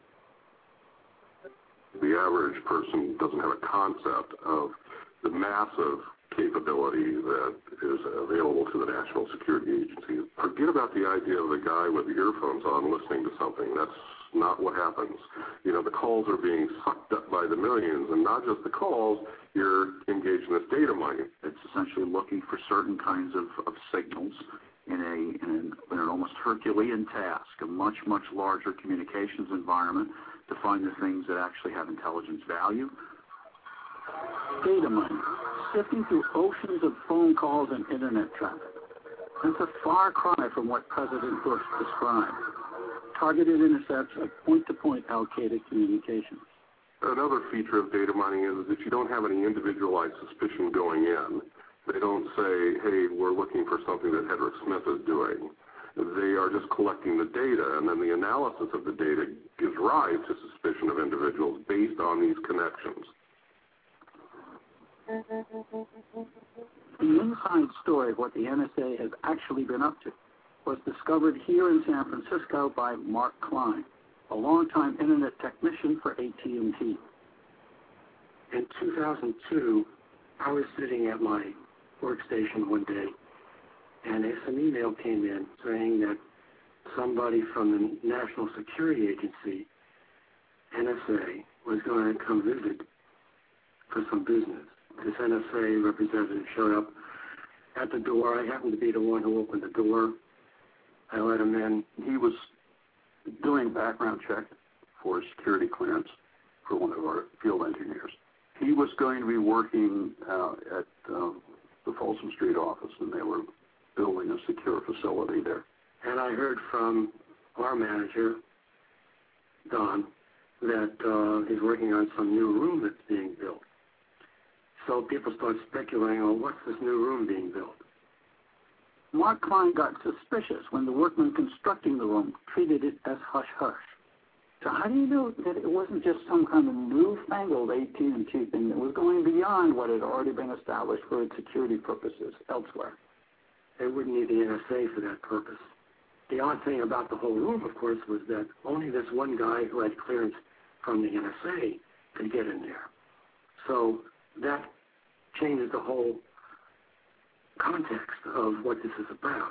The average person doesn't have a concept of the massive capability that is available to the National Security Agency. Forget about the idea of the guy with the earphones on listening to something. That's not what happens. You know, the calls are being sucked up by the millions, and not just the calls, you're engaged in this data mining. It's essentially looking for certain kinds of, of signals in, a, in, an, in an almost Herculean task, a much, much larger communications environment to find the things that actually have intelligence value. Data mining, sifting through oceans of phone calls and internet traffic. That's a far cry from what President Bush described. Targeted intercepts of point-to-point allocated communications. Another feature of data mining is that you don't have any individualized suspicion going in. They don't say, hey, we're looking for something that Hedrick Smith is doing. They are just collecting the data, and then the analysis of the data gives rise to suspicion of individuals based on these connections. The inside story of what the N S A has actually been up to was discovered here in San Francisco by Mark Klein, a longtime internet technician for A T and T. In two thousand two, I was sitting at my workstation one day, and an email came in saying that somebody from the National Security Agency, N S A, was going to come visit for some business. This N S A representative showed up at the door. I happened to be the one who opened the door. I let him in. He was doing a background check for security clearance for one of our field engineers. He was going to be working uh, at uh, the Folsom Street office, and they were building a secure facility there. And I heard from our manager, Don, that uh, he's working on some new room that's being built. So people start speculating, oh, what's this new room being built? Mark Klein got suspicious when the workmen constructing the room treated it as hush-hush. So how do you know that it wasn't just some kind of newfangled A T and T thing that was going beyond what had already been established for its security purposes elsewhere? They wouldn't need the N S A for that purpose. The odd thing about the whole room, of course, was that only this one guy who had clearance from the N S A could get in there. So that changes the whole context of what this is about.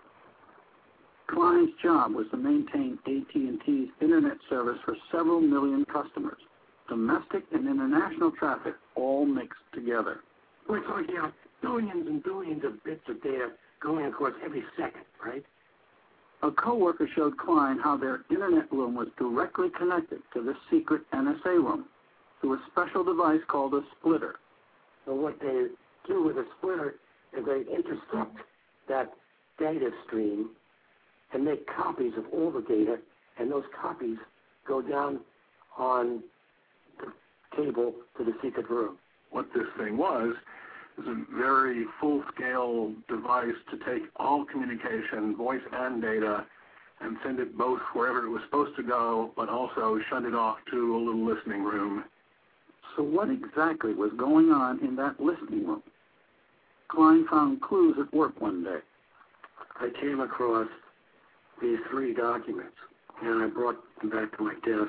Klein's job was to maintain A T and T's internet service for several million customers, domestic and international traffic all mixed together. We're talking about billions and billions of bits of data going across every second, right? A coworker showed Klein how their internet room was directly connected to this secret N S A room through a special device called a splitter. So what they do with a splitter is they intercept that data stream and make copies of all the data, and those copies go down on the cable to the secret room. What this thing was is a very full-scale device to take all communication, voice and data, and send it both wherever it was supposed to go, but also shut it off to a little listening room. So what exactly was going on in that listening room? Klein found clues at work one day. I came across these three documents, and I brought them back to my desk.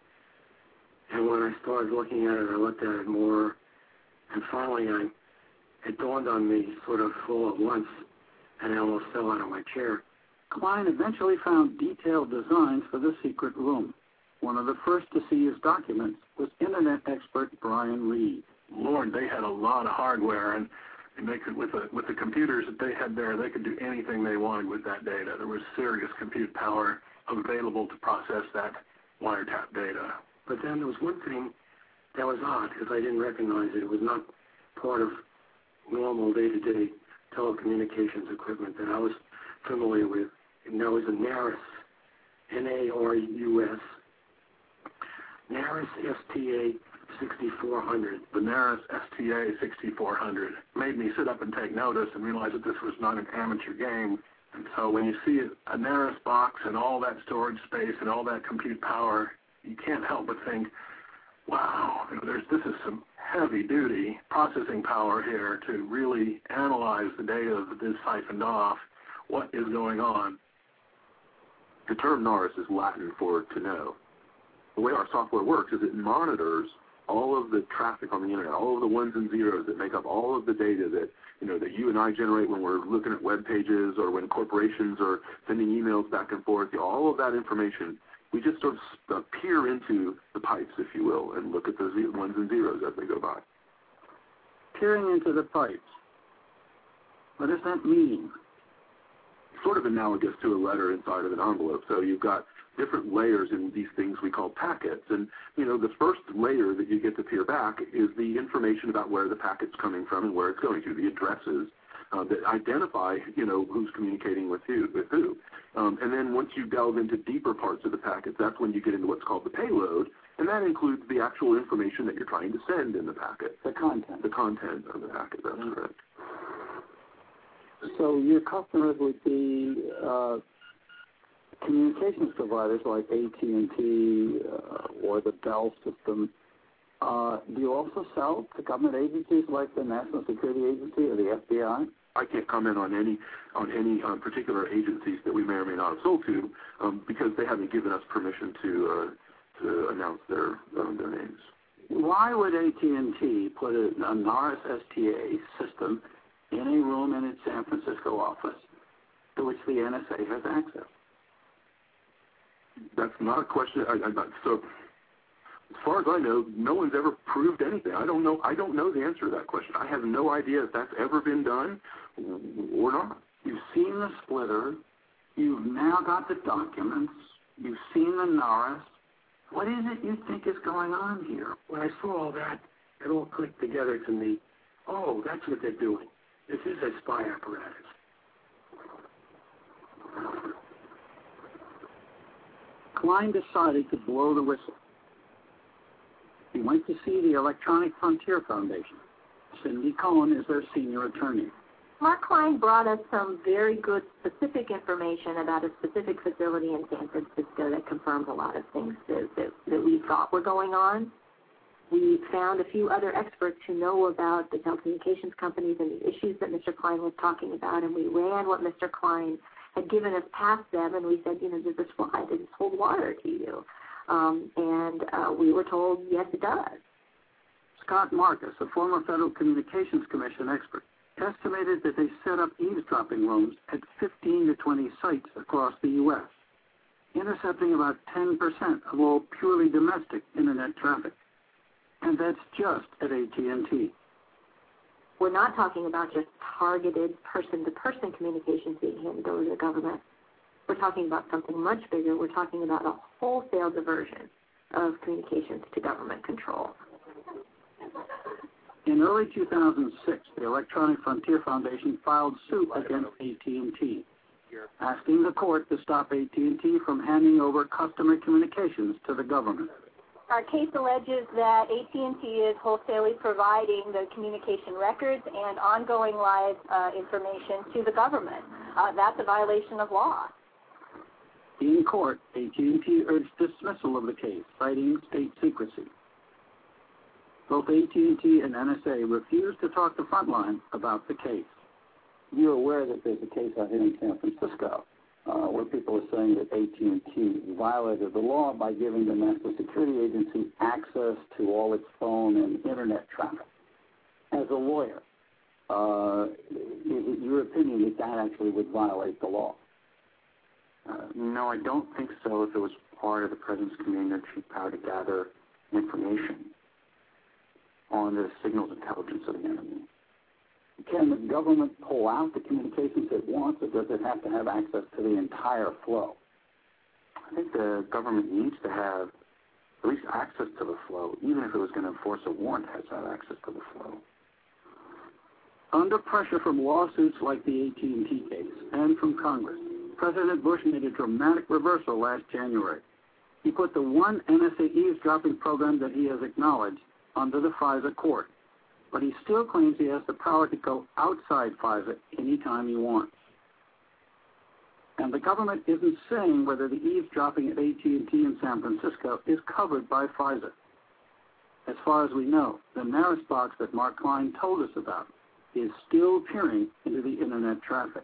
And when I started looking at it, I looked at it more, and finally I, it dawned on me sort of all at once, and I almost fell out of my chair. Klein eventually found detailed designs for the secret room. One of the first to see his documents was Internet expert Brian Reed. Lord, they had a lot of hardware, and, and they could, with the with the computers that they had there, they could do anything they wanted with that data. There was serious compute power available to process that wiretap data. But then there was one thing that was odd because I didn't recognize it. It was not part of normal day-to-day telecommunications equipment that I was familiar with. And that was a NARUS, N A R U S, NARUS S T A sixty-four hundred. The NARUS S T A sixty-four hundred made me sit up and take notice and realize that this was not an amateur game. And so when you see a NARUS box and all that storage space and all that compute power, you can't help but think, wow, you know, there's, this is some heavy-duty processing power here to really analyze the data that is siphoned off. What is going on? The term NARUS is Latin for to know. The way our software works is it monitors all of the traffic on the internet, all of the ones and zeros that make up all of the data that, you know, that you and I generate when we're looking at web pages or when corporations are sending emails back and forth. All of that information, we just sort of peer into the pipes, if you will, and look at the ones and zeros as they go by. Peering into the pipes. What does that mean? Sort of analogous to a letter inside of an envelope. So you've got different layers in these things we call packets. And, you know, the first layer that you get to peer back is the information about where the packet's coming from and where it's going to, the addresses uh, that identify, you know, who's communicating with who. With who. Um, and then once you delve into deeper parts of the packets, that's when you get into what's called the payload, and that includes the actual information that you're trying to send in the packet. The content. The content of the packet, that's mm-hmm. correct. So your customers would be uh, communications providers like A T and T uh, or the Bell system. Uh, do you also sell to government agencies like the National Security Agency or the F B I? I can't comment on any on any um, particular agencies that we may or may not have sold to um, because they haven't given us permission to uh, to announce their um, their names. Why would A T and T put a, a NARUS S T A system in a room in its San Francisco office to which the N S A has access? That's not a question. I, I'm not, so, as far as I know, no one's ever proved anything. I don't know. I don't know the answer to that question. I have no idea if that's ever been done or not. You've seen the splitter. You've now got the documents. You've seen the NARUS. What is it you think is going on here? When I saw all that, it all clicked together to me. Oh, that's what they're doing. This is a spy apparatus. Klein decided to blow the whistle. He went to see the Electronic Frontier Foundation. Cindy Cohen is their senior attorney. Mark Klein brought us some very good specific information about a specific facility in San Francisco that confirms a lot of things that, that, that we thought were going on. We found a few other experts who know about the telecommunications companies and the issues that Mister Klein was talking about, and we ran what Mister Klein had given us past them, and we said, you know, does this fly? Does this hold water to you? Um, and uh, we were told, yes, it does. Scott Marcus, a former Federal Communications Commission expert, estimated that they set up eavesdropping rooms at fifteen to twenty sites across the U S, intercepting about ten percent of all purely domestic Internet traffic. And that's just at A T and T. We're not talking about just targeted person-to-person communications being handed over to the government. We're talking about something much bigger. We're talking about a wholesale diversion of communications to government control. In early two thousand six, the Electronic Frontier Foundation filed suit against A T and T, asking the court to stop A T and T from handing over customer communications to the government. Our case alleges that A T and T is wholesalely providing the communication records and ongoing live uh, information to the government. Uh, that's a violation of law. In court, A T and T urged dismissal of the case, citing state secrecy. Both A T and T and N S A refused to talk to Frontline about the case. You're aware that there's a case out here in San Francisco uh, where people are saying that A T and T violated the law by giving the National Security Agency access to all its phone and Internet traffic. As a lawyer, uh, your opinion that that actually would violate the law? Uh, no, I don't think so if it was part of the President's community power to gather information. on the signals intelligence of the enemy. Can the government pull out the communications it wants, or does it have to have access to the entire flow? I think the government needs to have at least access to the flow, even if it was going to enforce a warrant, it has to have access to the flow. Under pressure from lawsuits like the A T and T case and from Congress, President Bush made a dramatic reversal last January. He put the one N S A eavesdropping program that he has acknowledged under the FISA court, but he still claims he has the power to go outside FISA anytime he wants. And the government isn't saying whether the eavesdropping at A T and T in San Francisco is covered by FISA. As far as we know, the Maris box that Mark Klein told us about is still peering into the Internet traffic.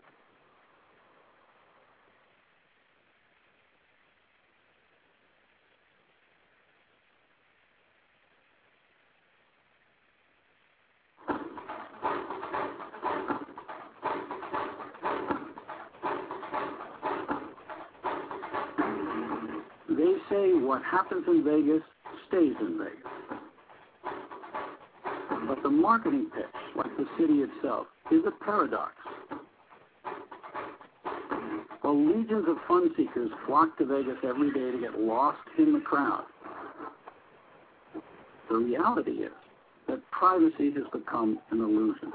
They say what happens in Vegas stays in Vegas. But the marketing pitch, like the city itself, is a paradox. While legions of fun seekers flock to Vegas every day to get lost in the crowd, the reality is that privacy has become an illusion.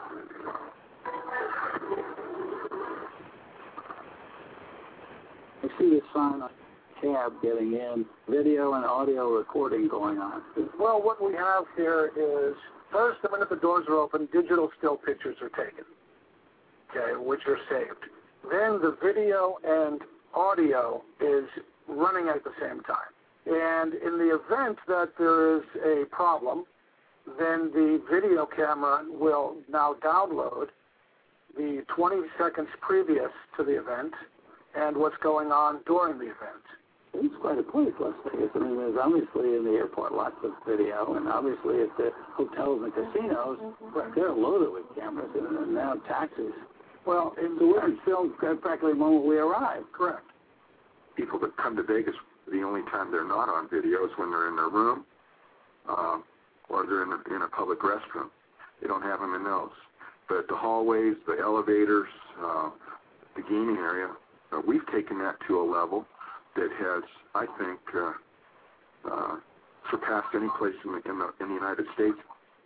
I see this sign on cab getting in, video and audio recording going on. Well, what we have here is, first, the minute the doors are open, digital still pictures are taken, okay, which are saved. Then the video and audio is running at the same time. And in the event that there is a problem, then the video camera will now download the twenty seconds previous to the event and what's going on during the event. It's quite a place, Las Vegas. I mean, there's obviously in the airport lots of video, and obviously at the hotels and casinos, mm-hmm. they're loaded with cameras and now taxis. Well, in the word filmed practically the moment we arrive. Correct. People that come to Vegas, the only time they're not on video is when they're in their room uh, or they're in a, in a public restroom. They don't have them in those. But the hallways, the elevators, uh, the gaming area, uh, we've taken that to a level that has, I think, uh, uh, surpassed any place in the, in, the, in the United States.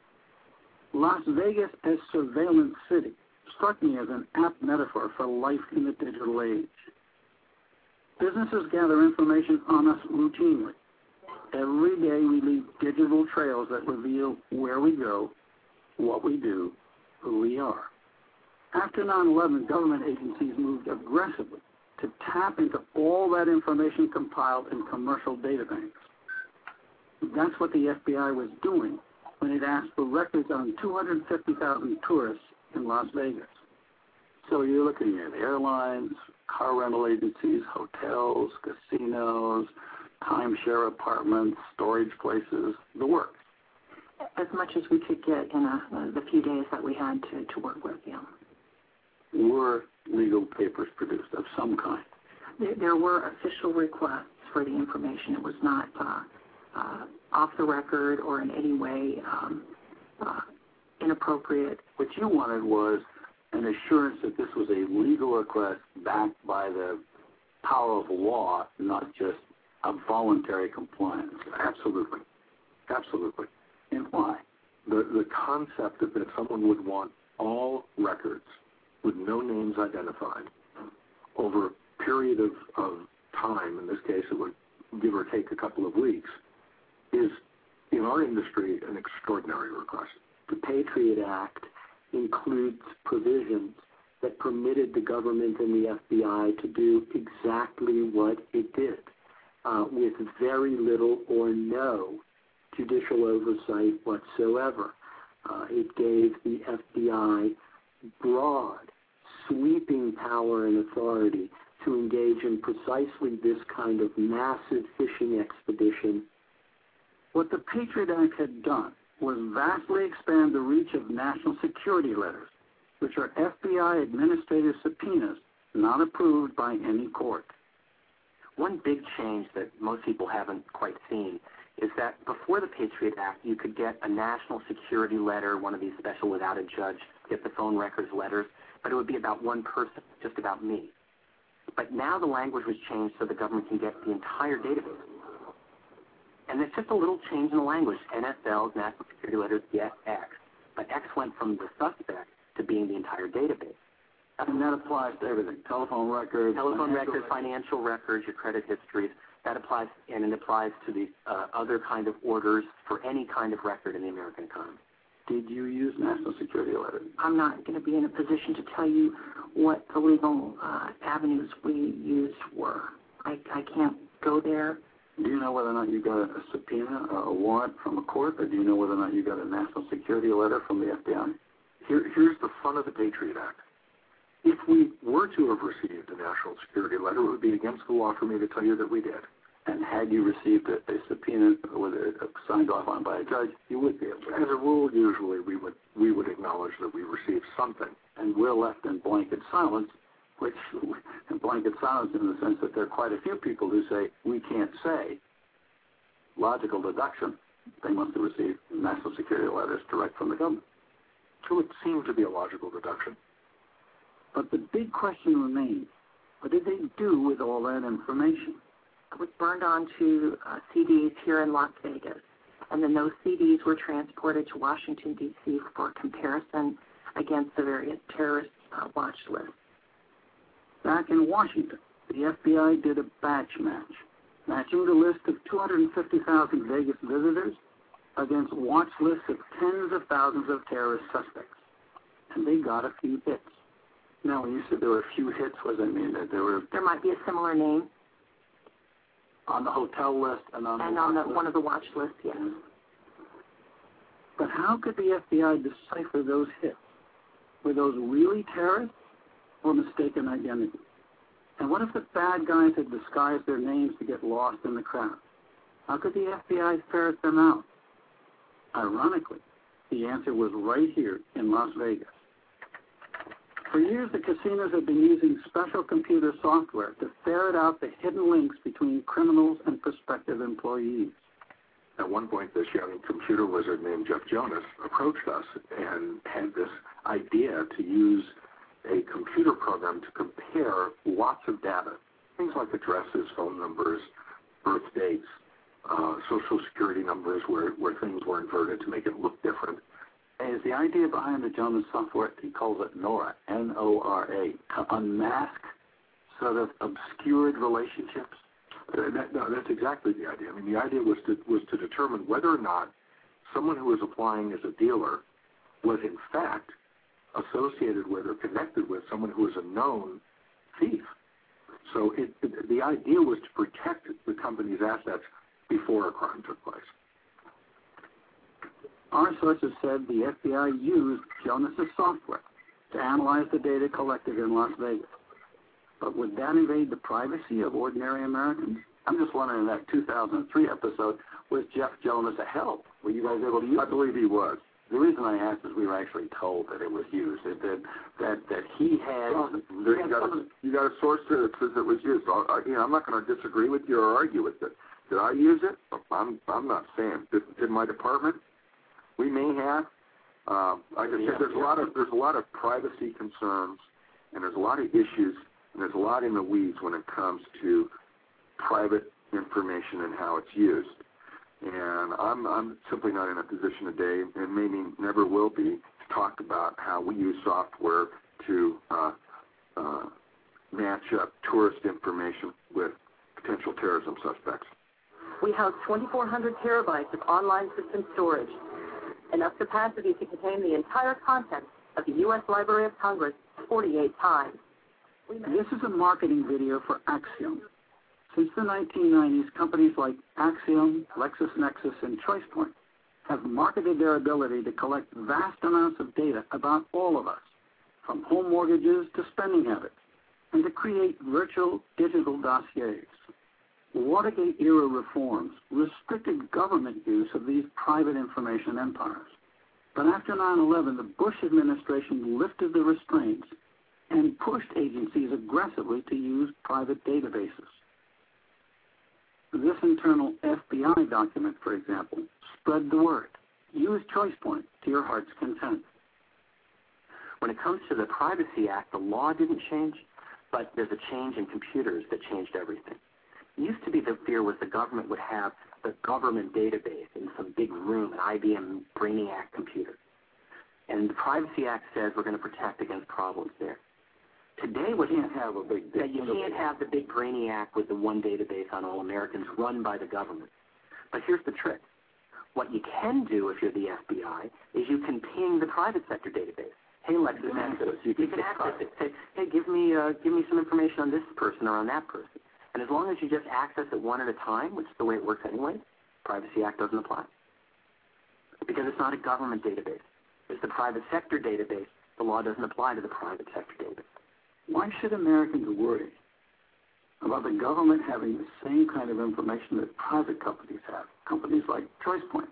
Las Vegas as surveillance city struck me as an apt metaphor for life in the digital age. Businesses gather information on us routinely. Every day we leave digital trails that reveal where we go, what we do, who we are. After nine eleven, government agencies moved aggressively to tap into all that information compiled in commercial data banks. That's what the F B I was doing when it asked for records on two hundred fifty thousand tourists in Las Vegas. So you're looking at airlines, car rental agencies, hotels, casinos, timeshare apartments, storage places, the works. As much as we could get in a, uh, the few days that we had to, to work with, yeah. Were legal papers produced of some kind? There, there were official requests for the information. It was not uh, uh, off the record or in any way um, uh, inappropriate. What you wanted was an assurance that this was a legal request backed by the power of law, not just a voluntary compliance. Absolutely. Absolutely. And why? The, the concept of that someone would want all records with no names identified over a period of, of time, in this case it would give or take a couple of weeks, is in our industry an extraordinary request. The Patriot Act includes provisions that permitted the government and the F B I to do exactly what it did, uh, with very little or no judicial oversight whatsoever. Uh, it gave the F B I broad, sweeping power and authority to engage in precisely this kind of massive fishing expedition. What the Patriot Act had done was vastly expand the reach of national security letters, which are F B I administrative subpoenas not approved by any court. One big change that most people haven't quite seen is that before the Patriot Act, you could get a national security letter, one of these special without a judge, get the phone records letters, but it would be about one person, just about me. But now the language was changed so the government can get the entire database. And it's just a little change in the language. N S L's national security letters get X. But X went from the suspect to being the entire database. And that applies to everything, telephone records. Telephone records, financial records, your credit histories. That applies, and it applies to the uh, other kind of orders for any kind of record in the American economy. Did you use national security letters? I'm not going to be in a position to tell you what the legal uh, avenues we used were. I, I can't go there. Do you know whether or not you got a subpoena, a warrant from a court, or do you know whether or not you got a national security letter from the F B I? Here, here's the fun of the Patriot Act. If we were to have received a national security letter, it would be against the law for me to tell you that we did. And had you received a, a subpoena with a, a signed off on by a judge, you would be able to. As a rule, usually we would we would acknowledge that we received something. And we're left in blanket silence, which in blanket silence in the sense that there are quite a few people who say, we can't say. Logical deduction, they must have received national security letters direct from the government. So it seemed to be a logical deduction. But the big question remains, what did they do with all that information? It was burned onto uh, C Ds here in Las Vegas, and then those C Ds were transported to Washington, D C for comparison against the various terrorist uh, watch lists. Back in Washington, the F B I did a batch match, matching the list of two hundred fifty thousand Vegas visitors against watch lists of tens of thousands of terrorist suspects. And they got a few hits. Now, when you said there were a few hits, what does that mean? That there were... There might be a similar name. On the hotel list and on and the on the, list. one of the watch lists, yes. But how could the F B I decipher those hits? Were those really terrorists or mistaken identities? And what if the bad guys had disguised their names to get lost in the crowd? How could the F B I ferret them out? Ironically, the answer was right here in Las Vegas. For years, the casinos have been using special computer software to ferret out the hidden links between criminals and prospective employees. At one point, this young computer wizard named Jeff Jonas approached us and had this idea to use a computer program to compare lots of data, things like addresses, phone numbers, birth dates, uh, social security numbers where, where things were inverted to make it look different. Is the idea behind the Jonas software, he calls it NORA, N O R A, to unmask sort of obscured relationships? Uh, that, no, that's exactly the idea. I mean, the idea was to was to determine whether or not someone who was applying as a dealer was in fact associated with or connected with someone who was a known thief. So it, it, the idea was to protect the company's assets before a crime took place. Our sources said the F B I used Jonas' software to analyze the data collected in Las Vegas. But would that invade the privacy of ordinary Americans? I'm just wondering, in that two thousand three episode, was Jeff Jonas a help? Were you guys able to use it? I believe he was. The reason I asked is we were actually told that it was used, that that, that, that he had... Well, you, had got a, you got a source that says it was used. So, I, you know, I'm not going to disagree with you or argue with it. Did I use it? I'm, I'm not saying. Did, did my department? We may have. Uh, like I said, there's a lot of there's a lot of privacy concerns, and there's a lot of issues, and there's a lot in the weeds when it comes to private information and how it's used. And I'm I'm simply not in a position today, and maybe never will be, to talk about how we use software to uh, uh, match up tourist information with potential terrorism suspects. We house twenty-four hundred terabytes of online system storage, enough capacity to contain the entire content of the U S Library of Congress forty-eight times. This is a marketing video for Axiom. Since the nineteen nineties, companies like Axiom, LexisNexis, and ChoicePoint have marketed their ability to collect vast amounts of data about all of us, from home mortgages to spending habits, and to create virtual digital dossiers. Watergate-era reforms restricted government use of these private information empires. But after nine eleven, the Bush administration lifted the restraints and pushed agencies aggressively to use private databases. This internal F B I document, for example, spread the word. Use ChoicePoint to your heart's content. When it comes to the Privacy Act, the law didn't change, but there's a change in computers that changed everything. It used to be the fear was the government would have the government database in some big room, an I B M Brainiac computer. And the Privacy Act says we're going to protect against problems there. Today, what you can't have a big database. You can't have the big Brainiac with the one database on all Americans run by the government. But here's the trick. What you can do if you're the F B I is you can ping the private sector database. Hey, LexisNexis, you can, you can access it. Say, hey, give me uh, give me some information on this person or on that person. And as long as you just access it one at a time, which is the way it works anyway, Privacy Act doesn't apply. Because it's not a government database. It's the private sector database. The law doesn't apply to the private sector database. Why should Americans worry about the government having the same kind of information that private companies have, companies like ChoicePoint?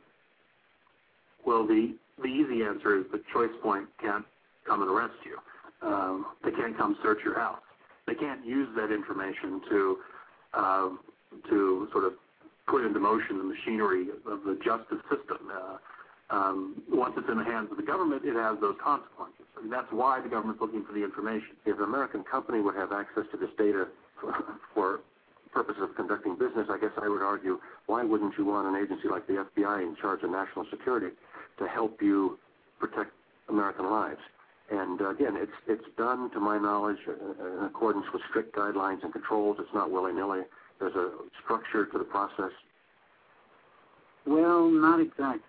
Well, the, the easy answer is that ChoicePoint can't come and arrest you. Um, they can't come search your house. They can't use that information to uh, to sort of put into motion the machinery of the justice system. Uh, um, once it's in the hands of the government, it has those consequences. And that's why the government's looking for the information. If an American company would have access to this data for, for purposes of conducting business, I guess I would argue, why wouldn't you want an agency like the F B I in charge of national security to help you protect American lives? And uh, again, it's it's done, to my knowledge, uh, in accordance with strict guidelines and controls. It's not willy-nilly. There's a structure to the process. Well, not exactly.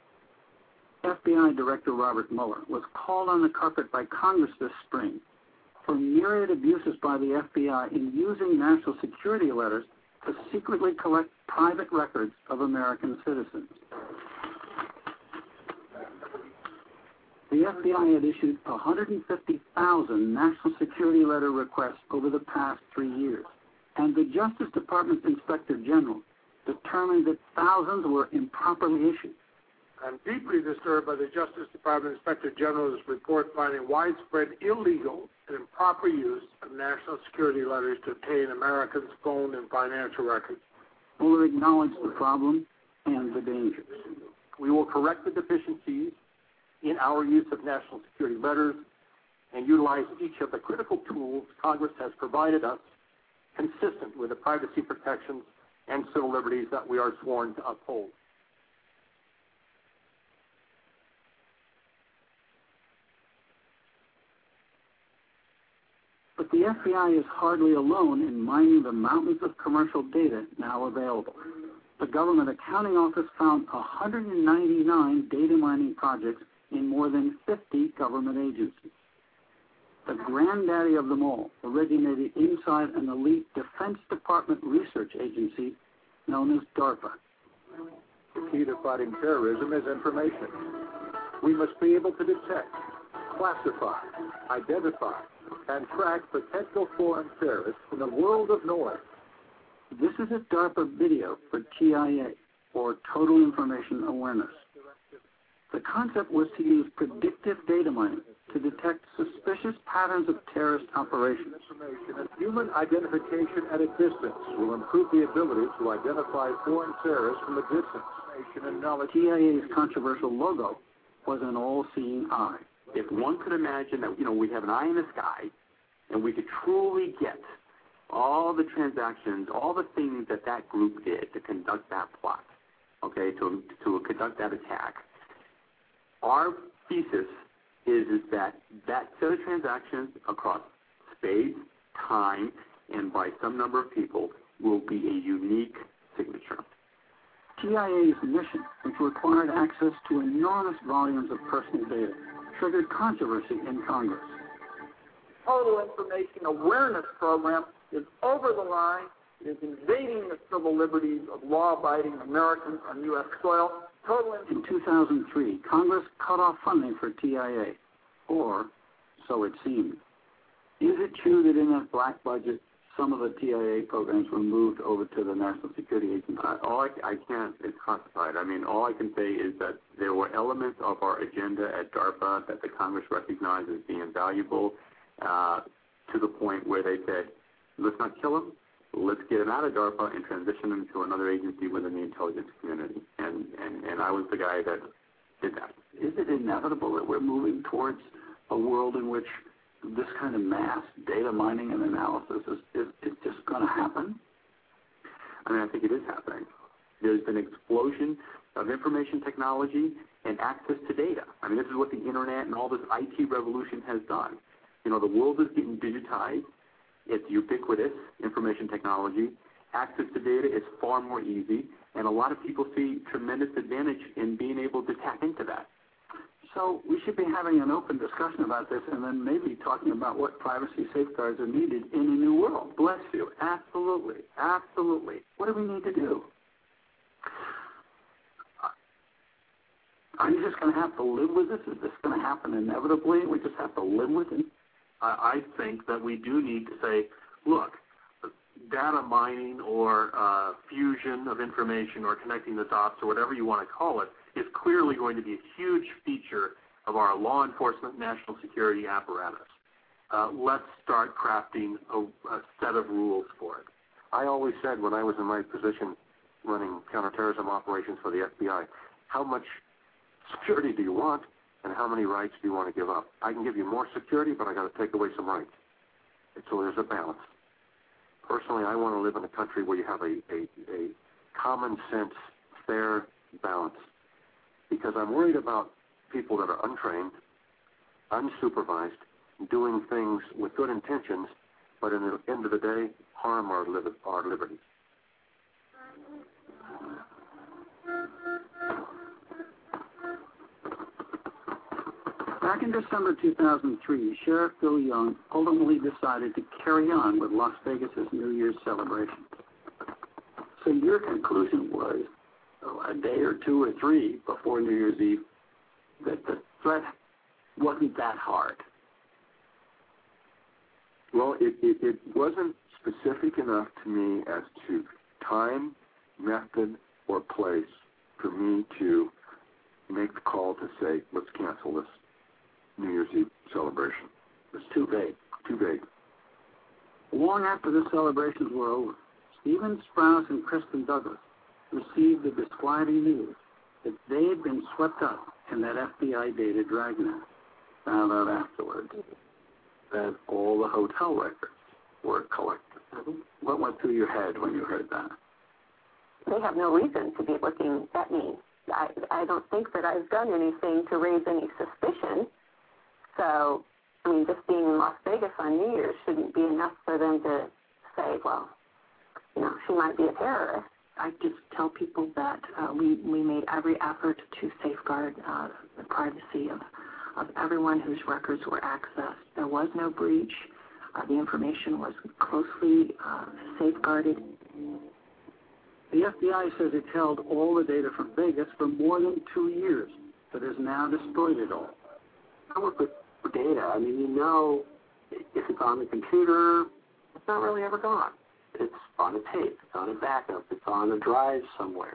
F B I Director Robert Mueller was called on the carpet by Congress this spring for myriad abuses by the F B I in using national security letters to secretly collect private records of American citizens. The F B I had issued one hundred fifty thousand national security letter requests over the past three years, and the Justice Department's Inspector General determined that thousands were improperly issued. I'm deeply disturbed by the Justice Department Inspector General's report finding widespread illegal and improper use of national security letters to obtain Americans' phone and financial records. Mueller acknowledged the problem and the dangers. We will correct the deficiencies in our use of national security letters and utilize each of the critical tools Congress has provided us consistent with the privacy protections and civil liberties that we are sworn to uphold. But the F B I is hardly alone in mining the mountains of commercial data now available. The Government Accounting Office found one hundred ninety-nine data mining projects in more than fifty government agencies. The granddaddy of them all originated inside an elite Defense Department research agency known as DARPA. The key to fighting terrorism is information. We must be able to detect, classify, identify, and track potential foreign terrorists in a world of noise. This is a DARPA video for T I A, or Total Information Awareness. The concept was to use predictive data mining to detect suspicious patterns of terrorist operations. And human identification at a distance will improve the ability to identify foreign terrorists from a distance. And knowledge. T I A's controversial logo was an all-seeing eye. If one could imagine that, you know, we have an eye in the sky, and we could truly get all the transactions, all the things that that group did to conduct that plot, okay, to to conduct that attack. Our thesis is, is that that set of transactions across space, time, and by some number of people will be a unique signature. T I A's mission, which required access to enormous volumes of personal data, triggered controversy in Congress. Total Information Awareness Program is over the line. It is invading the civil liberties of law-abiding Americans on U S soil. Total in two thousand three, Congress cut off funding for T I A, or so it seemed. Is it true that in that black budget, some of the T I A programs were moved over to the National Security Agency? Uh, all I, I can't, it's classified. I mean, all I can say is that there were elements of our agenda at DARPA that the Congress recognized as being valuable uh, to the point where they said, let's not kill them, let's get them out of DARPA and transition them to another agency within the intelligence community. And, and, and I was the guy that did that. Is it inevitable that we're moving towards a world in which this kind of mass data mining and analysis is, is, is just going to happen? I mean, I think it is happening. There's been an explosion of information technology and access to data. I mean, this is what the Internet and all this I T revolution has done. You know, the world is getting digitized. It's ubiquitous information technology. Access to data is far more easy, and a lot of people see tremendous advantage in being able to tap into that. So we should be having an open discussion about this and then maybe talking about what privacy safeguards are needed in a new world. Bless you. Absolutely. Absolutely. What do we need to do? Are you just going to have to live with this? Is this going to happen inevitably? We just have to live with it? I think that we do need to say, look, data mining or uh, fusion of information or connecting the dots or whatever you want to call it is clearly going to be a huge feature of our law enforcement national security apparatus. Uh, let's start crafting a, a set of rules for it. I always said when I was in my position running counterterrorism operations for the F B I, how much security do you want and how many rights do you want to give up? I can give you more security, but I got to take away some rights. And so there's a balance. Personally, I want to live in a country where you have a, a, a common sense, fair balance. Because I'm worried about people that are untrained, unsupervised, doing things with good intentions, but in the end of the day, harm our, li- our liberties. Back in December two thousand three, Sheriff Bill Young ultimately decided to carry on with Las Vegas's New Year's celebration. So your conclusion was, oh, a day or two or three before New Year's Eve, that the threat wasn't that hard. Well, it, it, it wasn't specific enough to me as to time, method, or place for me to make the call to say, let's cancel this New Year's Eve celebration. It's too vague. Too vague. Long after the celebrations were over, Stephen Sprouse and Kristen Douglas received the disquieting news that they had been swept up in that F B I data dragnet. Found out afterwards that all the hotel records were collected. What went through your head when you heard that? They have no reason to be looking at me. I, I don't think that I've done anything to raise any suspicion. So, I mean, just being in Las Vegas on New Year's shouldn't be enough for them to say, well, you know, she might be a terrorist. I just tell people that uh, we, we made every effort to safeguard uh, the privacy of, of everyone whose records were accessed. There was no breach. Uh, the information was closely uh, safeguarded. The F B I says it held all the data from Vegas for more than two years, but has now destroyed it all. I work with data. I mean, you know, if it's on the computer, it's not really ever gone. It's on a tape. It's on a backup. It's on a drive somewhere.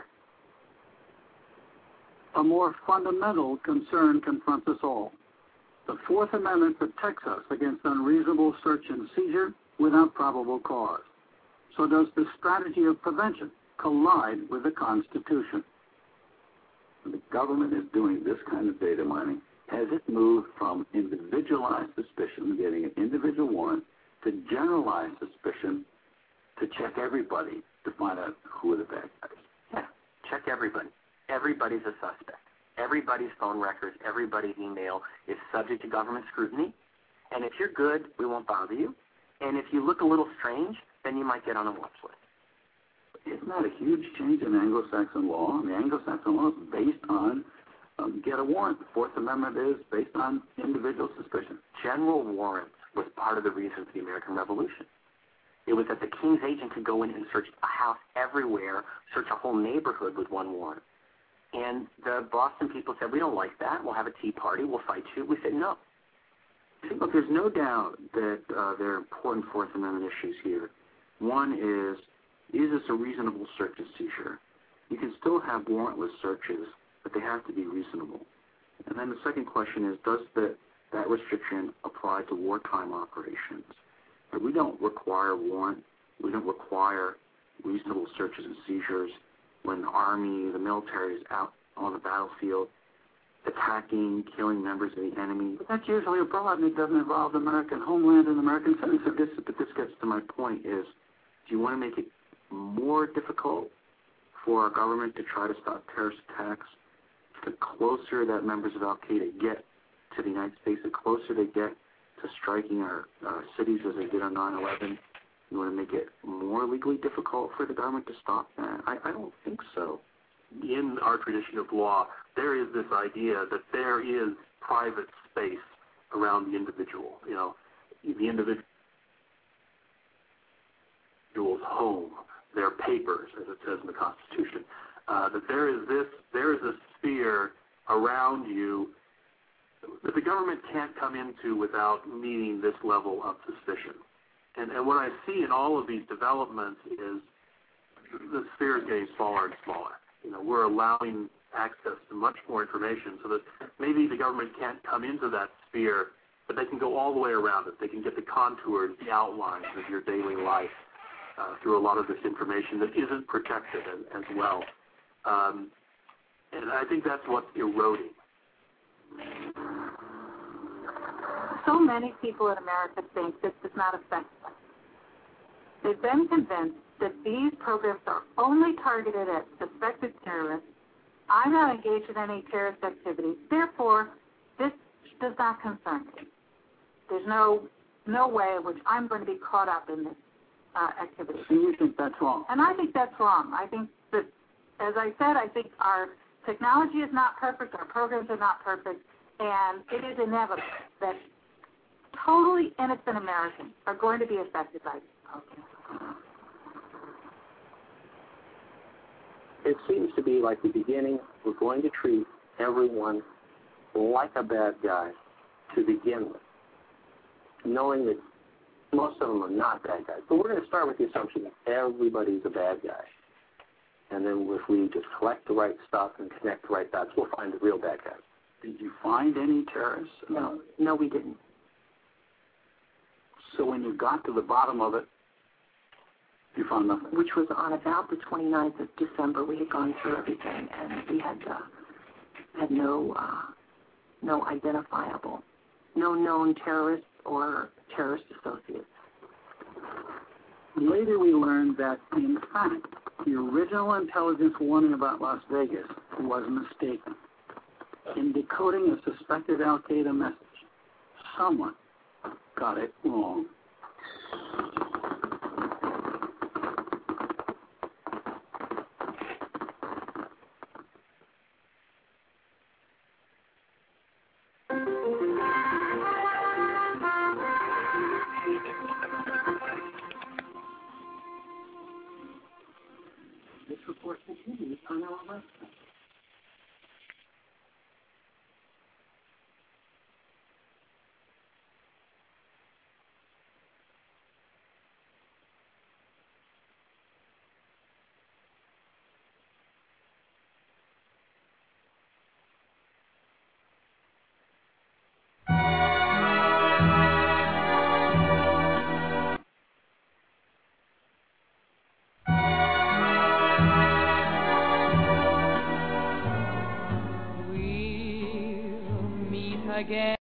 A more fundamental concern confronts us all. The Fourth Amendment protects us against unreasonable search and seizure without probable cause. So does the strategy of prevention collide with the Constitution? When the government is doing this kind of data mining, has it moved from individualized suspicion, getting an individual warrant, to generalized suspicion to check everybody to find out who are the bad guys? Yeah, check everybody. Everybody's a suspect. Everybody's phone records, everybody's email is subject to government scrutiny. And if you're good, we won't bother you. And if you look a little strange, then you might get on a watch list. Isn't that a huge change in Anglo-Saxon law? The Anglo-Saxon law is based on um, get a warrant. The Fourth Amendment is based on individual suspicion. General warrants was part of the reason for the American Revolution. It was that the king's agent could go in and search a house everywhere, search a whole neighborhood with one warrant. And the Boston people said, we don't like that. We'll have a tea party. We'll fight you. We said, no. Look, there's no doubt that uh, there are important Fourth Amendment issues here. One is, is this a reasonable search and seizure? You can still have warrantless searches, but they have to be reasonable. And then the second question is, does the, that restriction apply to wartime operations? But we don't require warrant We don't require reasonable searches and seizures when the Army, the military is out on the battlefield attacking, killing members of the enemy. But that's usually abroad, and it doesn't involve the American homeland and American citizens. But this, but this gets to my point is, do you want to make it more difficult for our government to try to stop terrorist attacks? The closer that members of Al-Qaeda get to the United States, the closer they get to striking our uh, cities as they did on nine eleven, you want to make it more legally difficult for the government to stop that? I, I don't think so. In our tradition of law, there is this idea that there is private space around the individual. You know, the individual's home, their papers, as it says in the Constitution. Uh, that there is this, there is a sphere around you that the government can't come into without meeting this level of suspicion. And, and what I see in all of these developments is the sphere is getting smaller and smaller. You know, we're allowing access to much more information so that maybe the government can't come into that sphere, but they can go all the way around it. They can get the contours, the outlines of your daily life uh, through a lot of this information that isn't protected as, as well. Um, and I think that's what's eroding. So many people in America think this does not affect them. They've been convinced that these programs are only targeted at suspected terrorists. I'm not engaged in any terrorist activity. Therefore, this does not concern me. There's no no way in which I'm going to be caught up in this uh, activity. And you think that's wrong? And I think that's wrong. I think that, as I said, I think our technology is not perfect, our programs are not perfect, and it is inevitable that totally innocent Americans are going to be affected by these programs. It seems to be like the beginning. We're going to treat everyone like a bad guy to begin with, knowing that most of them are not bad guys. But we're going to start with the assumption that everybody's a bad guy. And then if we just collect the right stuff and connect the right dots, we'll find the real bad guys. Did you find any terrorists? No, no, we didn't. So when you got to the bottom of it, you found nothing? Which was on about the twenty-ninth of December. We had gone through everything, and we had uh, had no uh, no identifiable, no known terrorists or terrorist associates. Later we learned that, in fact, the original intelligence warning about Las Vegas was mistaken. In decoding a suspected Al-Qaeda message, someone got it wrong. This report continues on our website. again.